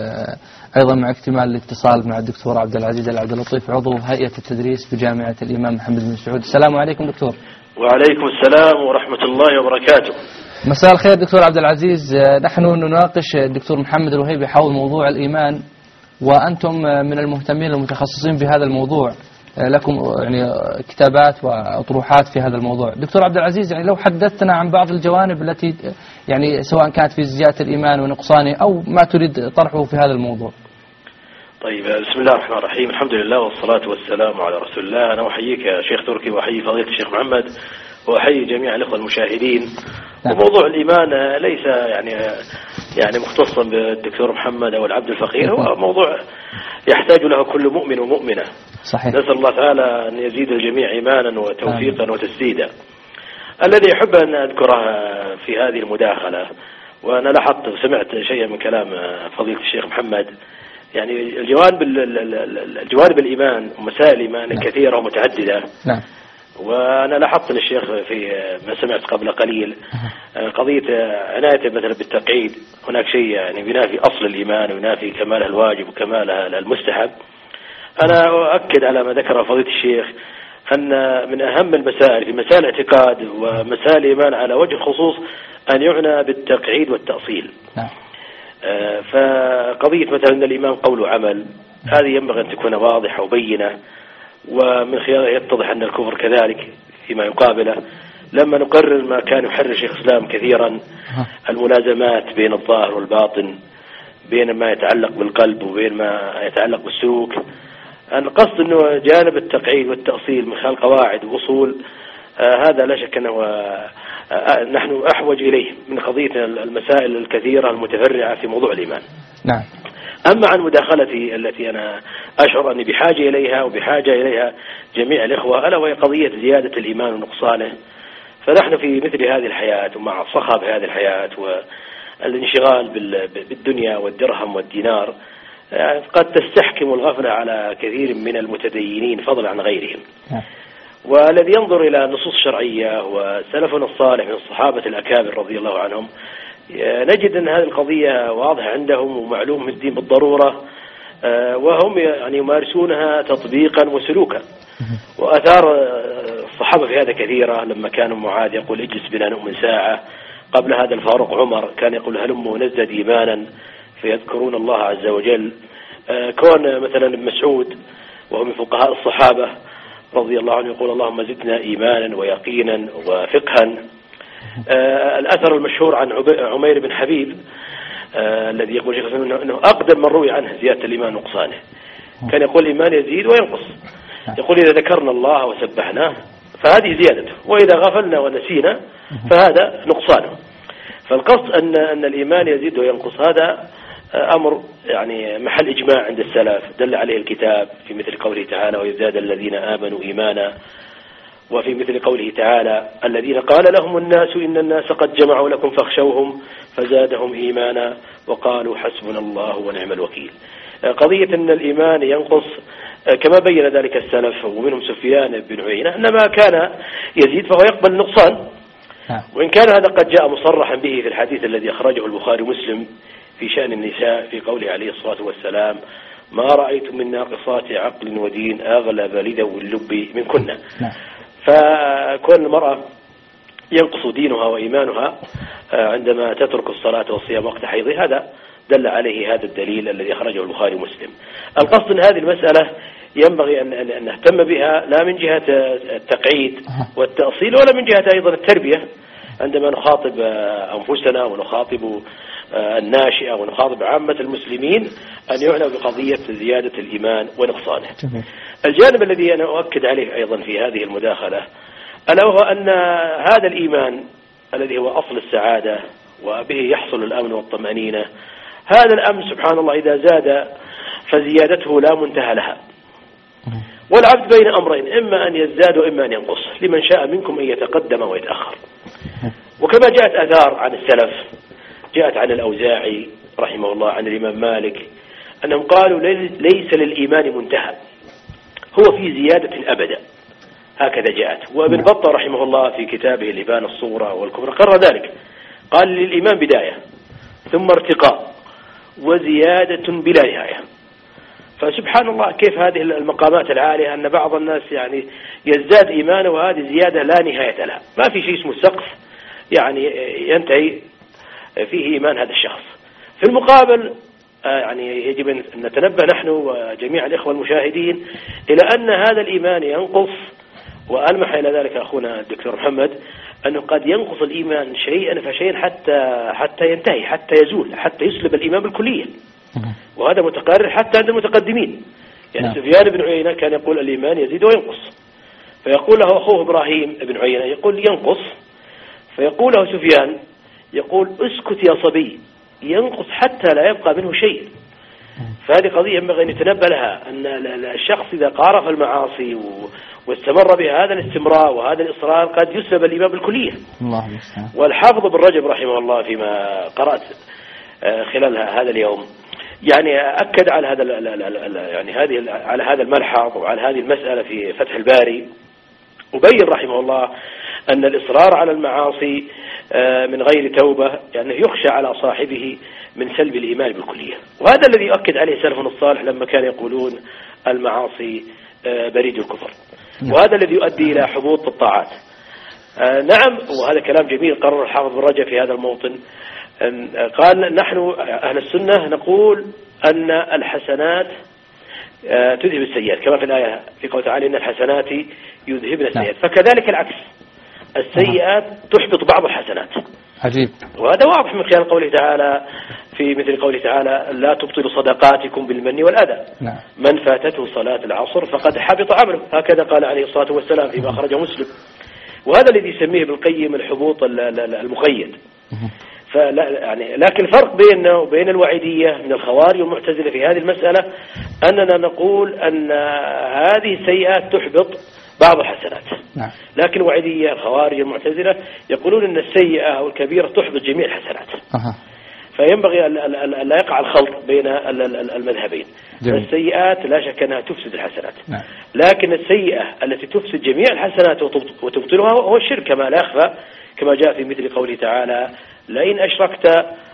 أيضا مع اكتمال الاتصال مع الدكتور عبد العزيز العبد اللطيف عضو هيئة التدريس بجامعة الإمام محمد بن سعود. السلام عليكم دكتور. وعليكم السلام ورحمة الله وبركاته. مساء الخير دكتور عبد العزيز. نحن نناقش الدكتور محمد الوهيبي حول موضوع الإيمان، وأنتم من المهتمين المتخصصين في هذا الموضوع، لكم يعني كتابات وأطروحات في هذا الموضوع. دكتور عبد العزيز، يعني لو حدثتنا عن بعض الجوانب التي يعني سواء كانت في زيادة الإيمان ونقصانه أو ما تريد طرحه في هذا الموضوع. طيب، بسم الله الرحمن الرحيم، الحمد لله والصلاة والسلام على رسول الله. أنا أحييك يا شيخ تركي وأحيي فضيلة الشيخ محمد وأحيي جميع الأخوة المشاهدين. نعم. وموضوع الإيمان ليس يعني يعني مختصا بالدكتور محمد أو العبد الفقير، هو موضوع يحتاج له كل مؤمن ومؤمنة. صحيح. نسأل الله تعالى أن يزيد الجميع إيمانا وتوفيقا آمين. وتسديدا. الذي أحب أن أذكره في هذه المداخلة، وأنا لاحظت وسمعت شيئا من كلام فضيلة الشيخ محمد، يعني الجوانب الجوانب الإيمان ومسائل الإيمان نعم. كثيرة ومتعددة. نعم. وأنا لاحظت الشيخ في ما سمعت قبل قليل قضية عنايته مثلا بالتقعيد. هناك شيء يعني بينافي أصل الإيمان وينافي كماله الواجب وكماله المستحب. أنا أؤكد على ما ذكره فضيلة الشيخ أن من أهم المسائل في مسائل الاعتقاد ومسائل الإيمان على وجه الخصوص أن يعنى بالتقعيد والتأصيل. نعم. فقضية مثلا أن الإيمان قول وعمل هذه ينبغي أن تكون واضحة وبينة، ومن خلالها يتضح أن الكفر كذلك فيما يقابله. لما نقرر ما كان يحرر شيخ الإسلام كثيرا الملازمات بين الظاهر والباطن، بين ما يتعلق بالقلب وبين ما يتعلق بالسلوك، القصد أنه جانب التقعيد والتأصيل من خلال قواعد وأصول، آه هذا لا شك أنه آه نحن أحوج إليه من قضية المسائل الكثيرة المتفرعة في موضوع الإيمان. نعم. أما عن مداخلتي التي أنا أشعر أني بحاجة إليها وبحاجة إليها جميع الإخوة، ألا وهي قضية زيادة الإيمان ونقصانه. فنحن في مثل هذه الحياة ومع صخب هذه الحياة والانشغال بالدنيا والدرهم والدينار، قد تستحكم الغفلة على كثير من المتدينين فضلا عن غيرهم. والذي ينظر إلى نصوص شرعية وسلفنا الصالح من الصحابة الأكابر رضي الله عنهم، نجد أن هذه القضية واضحة عندهم ومعلوم من الدين بالضرورة، وهم يعني يمارسونها تطبيقا وسلوكا. وأثار الصحابة في هذا كثيرة. لما كان معاذ يقول اجلس بنا نؤمن ساعة، قبل هذا الفاروق عمر كان يقول هلموا نزدد إيمانا فيذكرون الله عز وجل. كون مثلا ابن مسعود وهو من فقهاء الصحابة رضي الله عنه يقول اللهم زدنا إيمانا ويقينا وفقها. الأثر المشهور عن عمير بن حبيب الذي يقول شيخ أنه أقدم من روي عنه زيادة الإيمان نقصانه، كان يقول الإيمان يزيد وينقص، يقول إذا ذكرنا الله وسبحناه فهذه زيادته، وإذا غفلنا ونسينا فهذا نقصانه. فالقصد أن أن الإيمان يزيد وينقص، هذا أمر يعني محل إجماع عند السلف دل عليه الكتاب في مثل قوله تعالى ويزداد الذين آمنوا إيمانا، وفي مثل قوله تعالى الذين قال لهم الناس إن الناس قد جمعوا لكم فاخشوهم فزادهم إيمانا وقالوا حسبنا الله ونعم الوكيل. قضية أن الإيمان ينقص كما بين ذلك السلف ومنهم سفيان بن عيينة أن ما كان يزيد فهو يقبل النقصان، وإن كان هذا قد جاء مصرحا به في الحديث الذي أخرجه البخاري ومسلم في شأن النساء في قوله عليه الصلاة والسلام ما رأيت من ناقصات عقل ودين أغلب لذوي اللب من كنا. فكون المرأة ينقص دينها وإيمانها عندما تترك الصلاة والصيام وقت حيضها، هذا دل عليه هذا الدليل الذي أخرجه البخاري ومسلم. القصد أن هذه المسألة ينبغي أن نهتم بها لا من جهة التقعيد والتأصيل ولا من جهة أيضا التربية عندما نخاطب أنفسنا ونخاطب الناشئة ونخاطب عامة المسلمين أن يعنوا بقضية زيادة الإيمان ونقصانه. الجانب الذي أنا أؤكد عليه أيضا في هذه المداخلة ألا وهو أن هذا الإيمان الذي هو أصل السعادة وبه يحصل الأمن والطمأنينة، هذا الأمن سبحان الله إذا زاد فزيادته لا منتهى لها، والعبد بين أمرين إما أن يزداد وإما أن ينقص لمن شاء منكم أن يتقدم ويتأخر. وكما جاءت آثار عن السلف، جاءت عن الأوزاعي رحمه الله عن الإمام مالك أنهم قالوا ليس للإيمان منتهى، هو في زيادة أبدا، هكذا جاءت. وابن بطة رحمه الله في كتابه لبان الصورة والكبرى قرر ذلك، قال للإيمان بداية ثم ارتقاء وزيادة بلا نهاية. فسبحان الله كيف هذه المقامات العالية أن بعض الناس يعني يزداد إيمانه وهذه زيادة لا نهاية لها، ما في شيء اسمه سقف يعني ينتهي فيه إيمان هذا الشخص. في المقابل يعني يجب أن نتنبه نحن وجميع الإخوة المشاهدين إلى أن هذا الإيمان ينقص، وألمح إلى ذلك أخونا الدكتور محمد أنه قد ينقص الإيمان شيئا فشيئا حتى حتى ينتهي، حتى يزول، حتى يسلب الإيمان بالكلية، وهذا متقرر حتى عند المتقدمين. يعني سفيان بن عيينة كان يقول الإيمان يزيد وينقص، فيقول له أخوه إبراهيم بن عيينة يقول ينقص، فيقول له سفيان يقول اسكت يا صبي ينقص حتى لا يبقى منه شيء. فهذه قضية ينبغي أن يتنبه لها، أن الشخص إذا قارف المعاصي واستمر بهذا الاستمرار وهذا الإصرار قد يسلب الإيمان بالكلية. الله المستعان. والحافظ بن رجب رحمه الله فيما قرأت خلال هذا اليوم يعني أكد على هذا يعني هذه على هذا الملحظ وعلى هذه المسألة في فتح الباري، وبين رحمه الله أن الإصرار على المعاصي من غير توبة يعني يخشى على صاحبه من سلب الإيمان بالكلية. وهذا الذي يؤكد عليه سلفنا الصالح لما كان يقولون المعاصي بريد الكفر، وهذا الذي يؤدي إلى حبوط الطاعات. نعم، وهذا كلام جميل قرر الحافظ بن رجب في هذا الموطن، قال نحن أهل السنة نقول أن الحسنات تذهب السيئات كما في الآية في قوله تعالى إن الحسنات يذهبن السيئات، فكذلك العكس، السيئات تحبط بعض الحسنات. عجيب. وهذا واضح من خلال قوله تعالى في مثل قوله تعالى لا تبطلوا صدقاتكم بالمن والأذى. نعم. من فاتته صلاة العصر فقد حبط عمله، هكذا قال عليه الصلاة والسلام فيما أخرجه مسلم. وهذا الذي يسميه ابن القيم الحبوط المقيد. فلا يعني لكن الفرق بيننا وبين الوعيدية من الخوارج والمعتزلة في هذه المسألة أننا نقول أن هذه السيئات تحبط بعض الحسنات. نعم. لكن الوعيدية الخوارج المعتزلة يقولون أن السيئة أو الكبيرة تحبط جميع الحسنات. أه. فينبغي أن لا يقع الخلط بين المذهبين. جميل. السيئات لا شك أنها تفسد الحسنات. نعم. لكن السيئة التي تفسد جميع الحسنات وتبطلها هو الشرك كما لا يخفى، كما جاء في مثل قوله تعالى لئن أشركت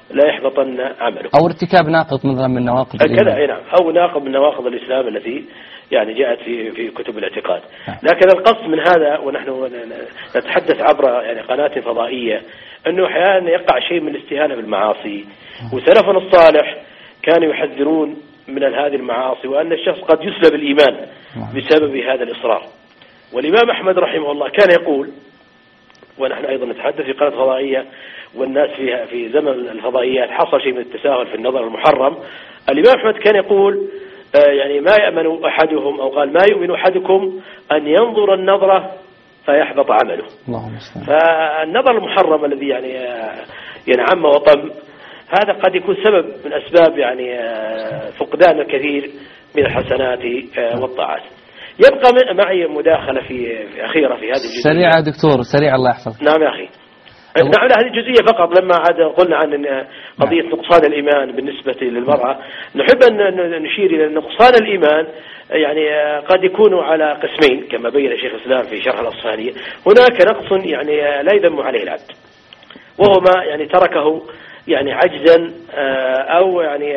لا يحبطن عمله. أو ارتكاب ناقض مثلا من نواقض الإيمان. كذا نعم، أو ناقض من نواقض الإسلام التي يعني جاءت في في كتب الاعتقاد. لكن القصد من هذا ونحن نتحدث عبر يعني قناة فضائية أنه أحيانا يقع شيء من الاستهانة بالمعاصي، وسلفنا الصالح كانوا يحذرون من هذه المعاصي، وأن الشخص قد يسلب الإيمان بسبب هذا الإصرار. والإمام أحمد رحمه الله كان يقول، ونحن أيضا نتحدث في قناة فضائية والناس فيها في زمن الفضائيات حصل شيء من التساهل في النظر المحرم. الإمام أحمد كان يقول يعني ما يأمن أحدهم، أو قال ما يؤمن أحدكم أن ينظر النظرة فيحبط عمله. فالنظر المحرم الذي يعني ينعم وطم هذا قد يكون سبب من أسباب يعني فقدان الكثير من الحسنات والطاعات. يبقى معي مداخلة في أخيرة في هذه الجزئية. سريعة دكتور، سريع الله يحفظك. نعم يا أخي. نعم، هذه الجزئية فقط. لما عاد قلنا عن قضية نقصان الإيمان بالنسبة للمرأة، نحب أن نشير إلى نقصان الإيمان يعني قد يكون على قسمين كما بين شيخ الإسلام في شرح الأصفهانية. هناك نقص يعني لا يذم عليه العبد، وهو ما يعني تركه يعني عجزا أو يعني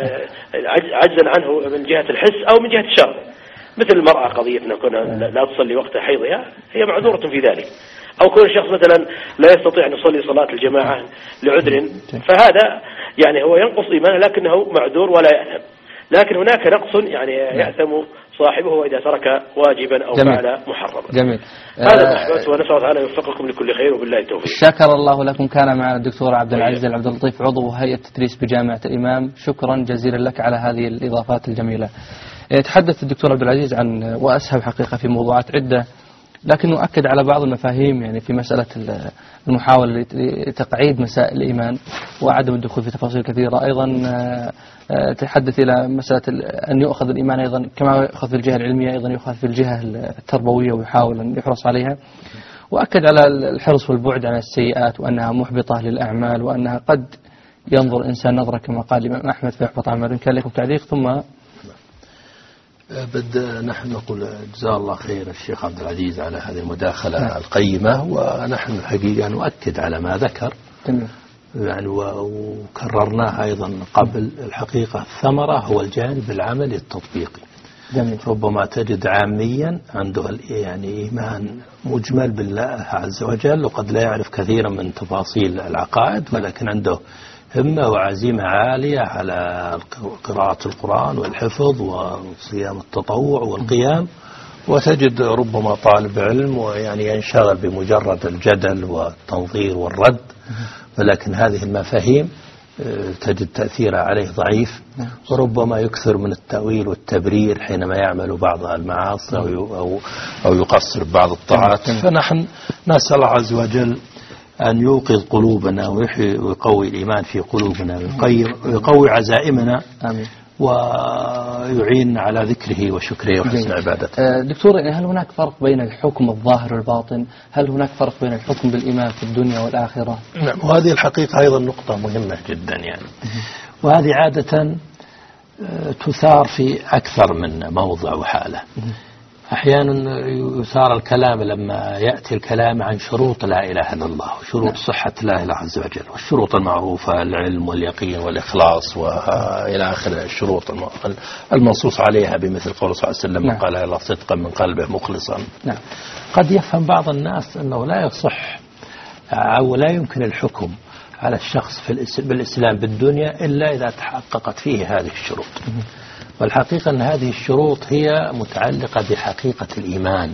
عجزا عنه من جهة الحس أو من جهة الشر، مثل المرأة قضية أن كنا لا تصلي وقت حيضها، هي معذورة في ذلك. أو كون الشخص مثلا لا يستطيع أن يصلي صلاة الجماعة لعذر، فهذا يعني هو ينقص إيمانه لكنه معذور ولا يأثم. لكن هناك نقص يعني يأثم صاحبه إذا ترك واجبا أو فعل محرما. جميل. هذا محبت، ونسأل الله تعالى يوفقكم لكل خير وبالله التوفيق. شكر الله لكم. كان معنا الدكتور عبد العزيز العبد اللطيف، عضو هيئة التدريس بجامعة الإمام. شكرا جزيلا لك على هذه الإضافات الجميلة. يتحدث الدكتور عبد العزيز عن وأسهب حقيقة في موضوعات عدة، لكن نؤكد على بعض المفاهيم يعني في مسألة المحاولة لتقعيد مسائل الإيمان وعدم الدخول في تفاصيل كثيرة. أيضا تحدث إلى مسألة أن يؤخذ الإيمان أيضا كما يؤخذ في الجهة العلمية، أيضا يؤخذ في الجهة التربوية ويحاول أن يحرص عليها. وأكد على الحرص والبعد عن السيئات، وأنها محبطة للأعمال، وأنها قد ينظر إنسان نظرة كما قال الإمام أحمد فيحبط عمله. كان لكم تعليق؟ ثم بدأ نحن نقول جزاه الله خير الشيخ عبد العزيز على هذه المداخلة القيمة، ونحن الحقيقة نؤكد على ما ذكر يعني وكررناه أيضا قبل. الحقيقة الثمرة هو الجانب العملي التطبيقي. جميل. ربما تجد عاميا عنده يعني إيمان مجمل بالله عز وجل، وقد لا يعرف كثيرا من تفاصيل العقائد، ولكن عنده همة وعزيمة عالية على قراءة القرآن والحفظ وصيام التطوع والقيام. وتجد ربما طالب علم ويعني ينشغل بمجرد الجدل والتنظير والرد، ولكن هذه المفاهيم تجد تأثيرها عليه ضعيف، وربما يكثر من التأويل والتبرير حينما يعمل بعض المعاصي أو أو يقصر بعض الطاعات. فنحن نسأل الله عز وجل أن يوقظ قلوبنا ويقوي الإيمان في قلوبنا ويقوي عزائمنا. آمين. ويعين على ذكره وشكره وحسن عبادته. دكتور، هل هناك فرق بين الحكم الظاهر والباطن؟ هل هناك فرق بين الحكم بالإيمان في الدنيا والآخرة؟ نعم، وهذه الحقيقة أيضا نقطة مهمة جدا يعني. وهذه عادة تثار في أكثر من موضع وحالة. أحيانا يثار الكلام لما يأتي الكلام عن شروط لا إله إلا الله وشروط صحة لا إله عز وجل، والشروط المعروفة العلم واليقين والإخلاص وإلى آخر الشروط المنصوص عليها بمثل قول صلى الله عليه وسلم: من قال إلى صدقا من قلبه مخلصا. نعم. قد يفهم بعض الناس أنه لا يصح أو لا يمكن الحكم على الشخص في بالإسلام بالدنيا إلا إذا تحققت فيه هذه الشروط. والحقيقة أن هذه الشروط هي متعلقة بحقيقة الإيمان،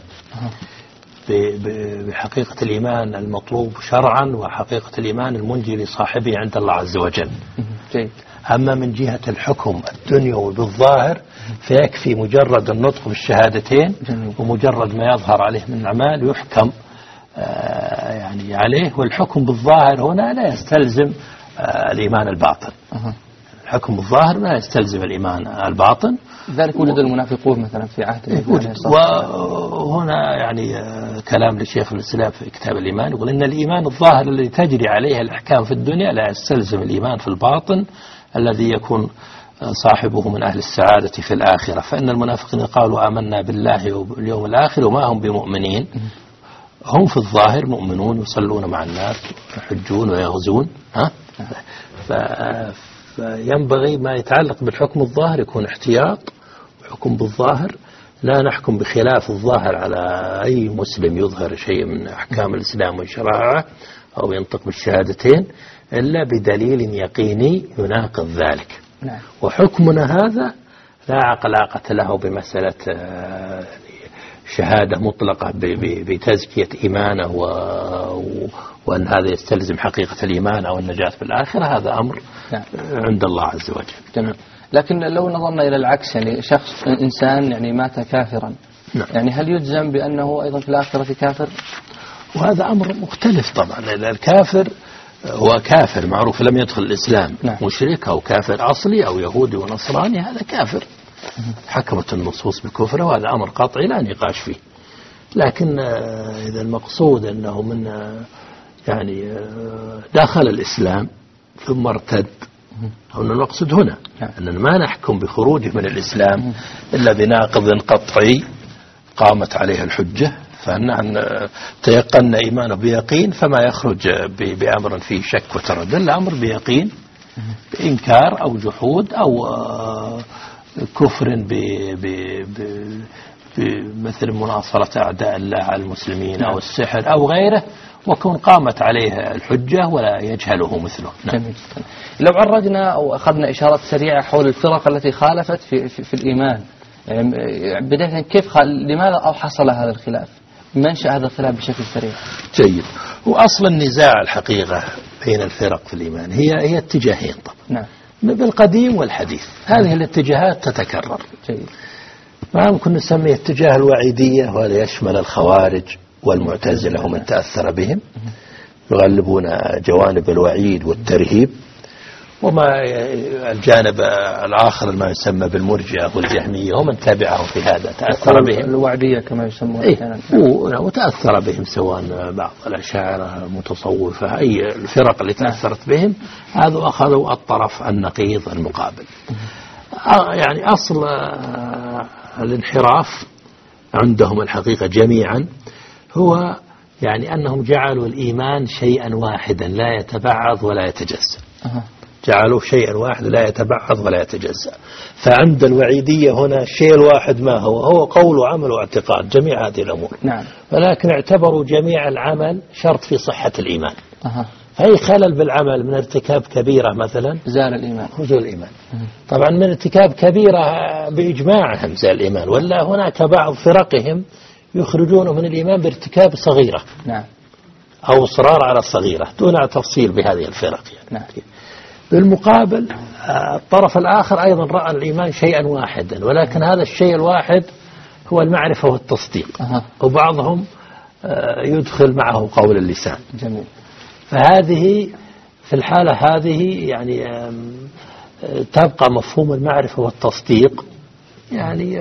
بحقيقة الإيمان المطلوب شرعا وحقيقة الإيمان المنجي لصاحبه عند الله عز وجل. أما من جهة الحكم الدنيوي بالظاهر فيكفي مجرد النطق بالشهادتين ومجرد ما يظهر عليه من أعمال يحكم يعني عليه. والحكم بالظاهر هنا لا يستلزم الإيمان الباطن. الحكم الظاهر لا يستلزم الإيمان الباطن. ذلك وجد المنافقون مثلا في عهد النبي. وهنا يعني كلام لشيخ الإسلام في كتاب الإيمان يقول إن الإيمان الظاهر الذي تجري عليه الأحكام في الدنيا لا يستلزم الإيمان في الباطن الذي يكون صاحبه من أهل السعادة في الآخرة. فإن المنافقين قالوا آمنا بالله واليوم الآخر وما هم بمؤمنين. هم في الظاهر مؤمنون يصلون مع الناس يحجون ويغزون، ها فينبغي ما يتعلق بالحكم الظاهر يكون احتياط وحكم بالظاهر، لا نحكم بخلاف الظاهر على أي مسلم يظهر شيء من أحكام الإسلام وشرائعه أو ينطق بالشهادتين إلا بدليل يقيني يناقض ذلك. نعم. وحكمنا هذا لا علاقة له بمسألة شهادة مطلقة بتزكية إيمانه وأن هذا يستلزم حقيقة الإيمان أو النجاة بالآخرة، هذا أمر نعم. عند الله عز وجل. تمام. لكن لو نظرنا إلى العكس، يعني شخص إنسان يعني مات كافرا، نعم. يعني هل يجزم بأنه أيضا في الآخرة كافر؟ وهذا أمر مختلف طبعا. الكافر هو كافر معروف لم يدخل الإسلام، نعم. مشرك أو كافر أصلي أو يهودي ونصراني هذا كافر حكمت النصوص بكفره، وهذا أمر قطعي لا نقاش فيه. لكن إذا المقصود أنه من يعني دخل الإسلام ثم ارتد، هنا المقصود هنا أننا ما نحكم بخروجه من الإسلام إلا بناقض قطعي قامت عليه الحجة، فنحن تيقن إيمانه بيقين فما يخرج بأمر فيه شك وتردد، الأمر بيقين بإنكار أو جحود أو كفر بمثل مناصرة أعداء الله على المسلمين أو السحر أو غيره، وكون قامت عليه الحجة ولا يجهله مثله. نعم. لو عرجنا أو أخذنا إشارات سريعة حول الفرق التي خالفت في, في, في الإيمان، يعني بداية كيف خال... لماذا أو حصل هذا الخلاف؟ منشأ هذا الخلاف بشكل سريع. جيد. وأصل النزاع الحقيقة بين الفرق في الإيمان هي هي اتجاهين طبعا. نعم. بالقديم والحديث هذه الاتجاهات تتكرر. جيد. ما ممكن نسميه اتجاه الوعيدية، وهذا يشمل الخوارج والمعتزلة ومن تأثر بهم، يغلبون جوانب الوعيد والترهيب، وما الجانب الآخر ما يسمى بالمرجئة والجهمية ومن تبعهم في هذا تأثر بهم، الوعدية كما يسمون. إيه؟ وتأثر بهم سواء بعض الأشاعرة المتصوفة أي الفرق اللي تأثرت بهم، هذا أخذوا الطرف النقيض المقابل. يعني أصل الانحراف عندهم الحقيقة جميعا هو يعني أنهم جعلوا الإيمان شيئا واحدا لا يتبعض ولا يتجزأ. أه. جعلوا شيئا واحدا لا يتبعض ولا يتجزأ. فعند الوعيدية هنا الشيء الواحد ما هو هو قول وعمل واعتقاد جميع هذه الأمور، نعم. ولكن اعتبروا جميع العمل شرط في صحة الإيمان. أه. فأي خلل بالعمل من ارتكاب كبيرة مثلا زال الإيمان، زال الإيمان. طبعا من ارتكاب كبيرة بإجماعهم زال الإيمان، ولا هناك بعض فرقهم يخرجونه من الإيمان بارتكاب صغيرة، نعم. أو إصرار على الصغيرة دون تفصيل بهذه الفرق يعني. نعم. بالمقابل الطرف الآخر أيضا رأى الإيمان شيئا واحدا، ولكن هذا الشيء الواحد هو المعرفة والتصديق. أه. وبعضهم يدخل معه قول اللسان. جميل. فهذه في الحالة هذه يعني تبقى مفهوم المعرفة والتصديق يعني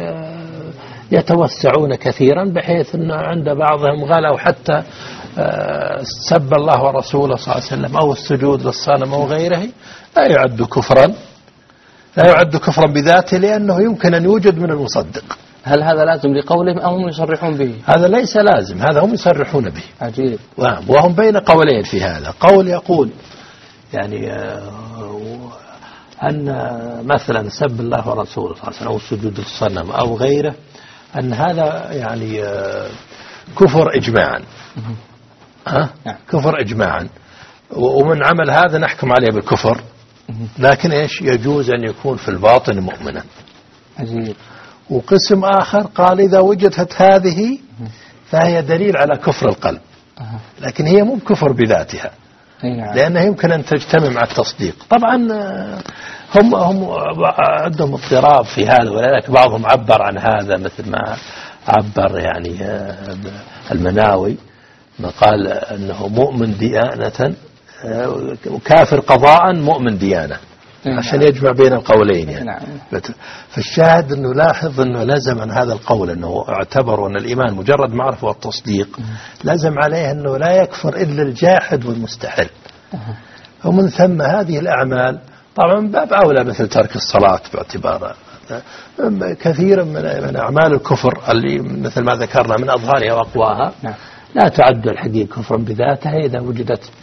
يتوسعون كثيرا، بحيث أن عند بعضهم غلوا حتى سب الله ورسوله صلى الله عليه وسلم أو السجود للصنم أو غيره، لا يعد كفرا لا يعد كفرا بذاته، لأنه يمكن أن يوجد من المصدق. هل هذا لازم لقولهم أو هم يصرحون به؟ هذا ليس لازم، هذا هم يصرحون به. عجيب. وهم بين قولين في هذا. قول يقول يعني أن مثلا سب الله ورسوله صلى الله عليه وسلم أو السجود للصنم أو غيره أن هذا يعني كفر إجماعا. ها؟ كفر إجماعا، ومن عمل هذا نحكم عليه بالكفر، لكن إيش يجوز أن يكون في الباطن مؤمنا. عجيب. وقسم آخر قال إذا وجدت هذه فهي دليل على كفر القلب، لكن هي مو كفر بذاتها، لأنها يمكن أن تجتمع مع التصديق. طبعا هم هم عندهم اضطراب في هذا، ولذلك بعضهم عبر عن هذا مثل ما عبر يعني المناوي، ما قال أنه مؤمن ديانة وكافر قضاء مؤمن ديانة، عشان يجمع بين القولين يعني. نعم. فالشاهد أنه لاحظ أنه لازم عن هذا القول أنه اعتبروا أن الإيمان مجرد معرفة والتصديق، لازم عليه أنه لا يكفر إلا الجاحد والمستحل. ومن ثم هذه الأعمال طبعا باب أولى مثل ترك الصلاة باعتبار كثير من أعمال الكفر اللي مثل ما ذكرنا من أظهارها وأقواها لا تعد الحقيقة كفرا بذاتها إذا وجدت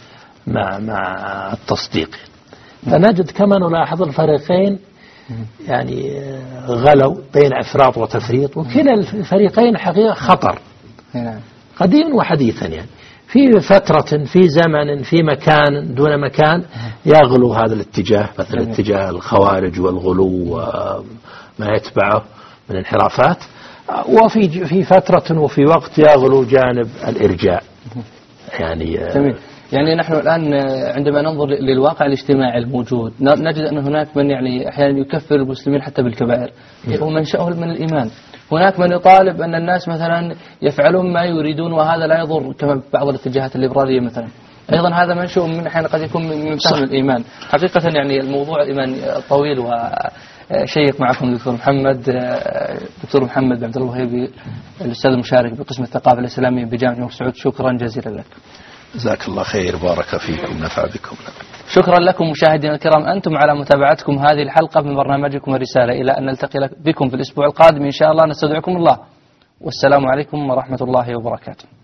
مع مع التصديق. فنجد كما نلاحظ الفريقين يعني غلوا بين إفراط وتفريط، وكلا الفريقين حقيقة خطر قديم وحديثا، يعني في فترة في زمن في مكان دون مكان يغلو هذا الاتجاه، مثل اتجاه الخوارج والغلو وما يتبعه من انحرافات، وفي في فترة وفي وقت يغلو جانب الإرجاء. يعني جميل. يعني نحن الآن عندما ننظر للواقع الاجتماعي الموجود نجد أن هناك من يعني أحيانا يكفر المسلمين حتى بالكبائر ومنشأه من الإيمان. هناك من يطالب أن الناس مثلا يفعلون ما يريدون وهذا لا يضر، كما بعض الاتجاهات الليبرالية مثلا، أيضا هذا منشأ من أحيانا قد يكون من فهم الإيمان. حقيقة يعني الموضوع الإيمان طويل وشيق معكم دكتور محمد دكتور محمد بن عبد الله الوهيبي الأستاذ المشارك بقسم الثقافة الإسلامية بجامعة الملك سعود، شكرا جزيلا لك. جزاك الله خير، بارك فيكم، نفع بكم. شكرا لكم مشاهدينا الكرام أنتم على متابعتكم هذه الحلقة من برنامجكم الرسالة. إلى أن نلتقي بكم في الأسبوع القادم إن شاء الله، نستودعكم الله والسلام عليكم ورحمة الله وبركاته.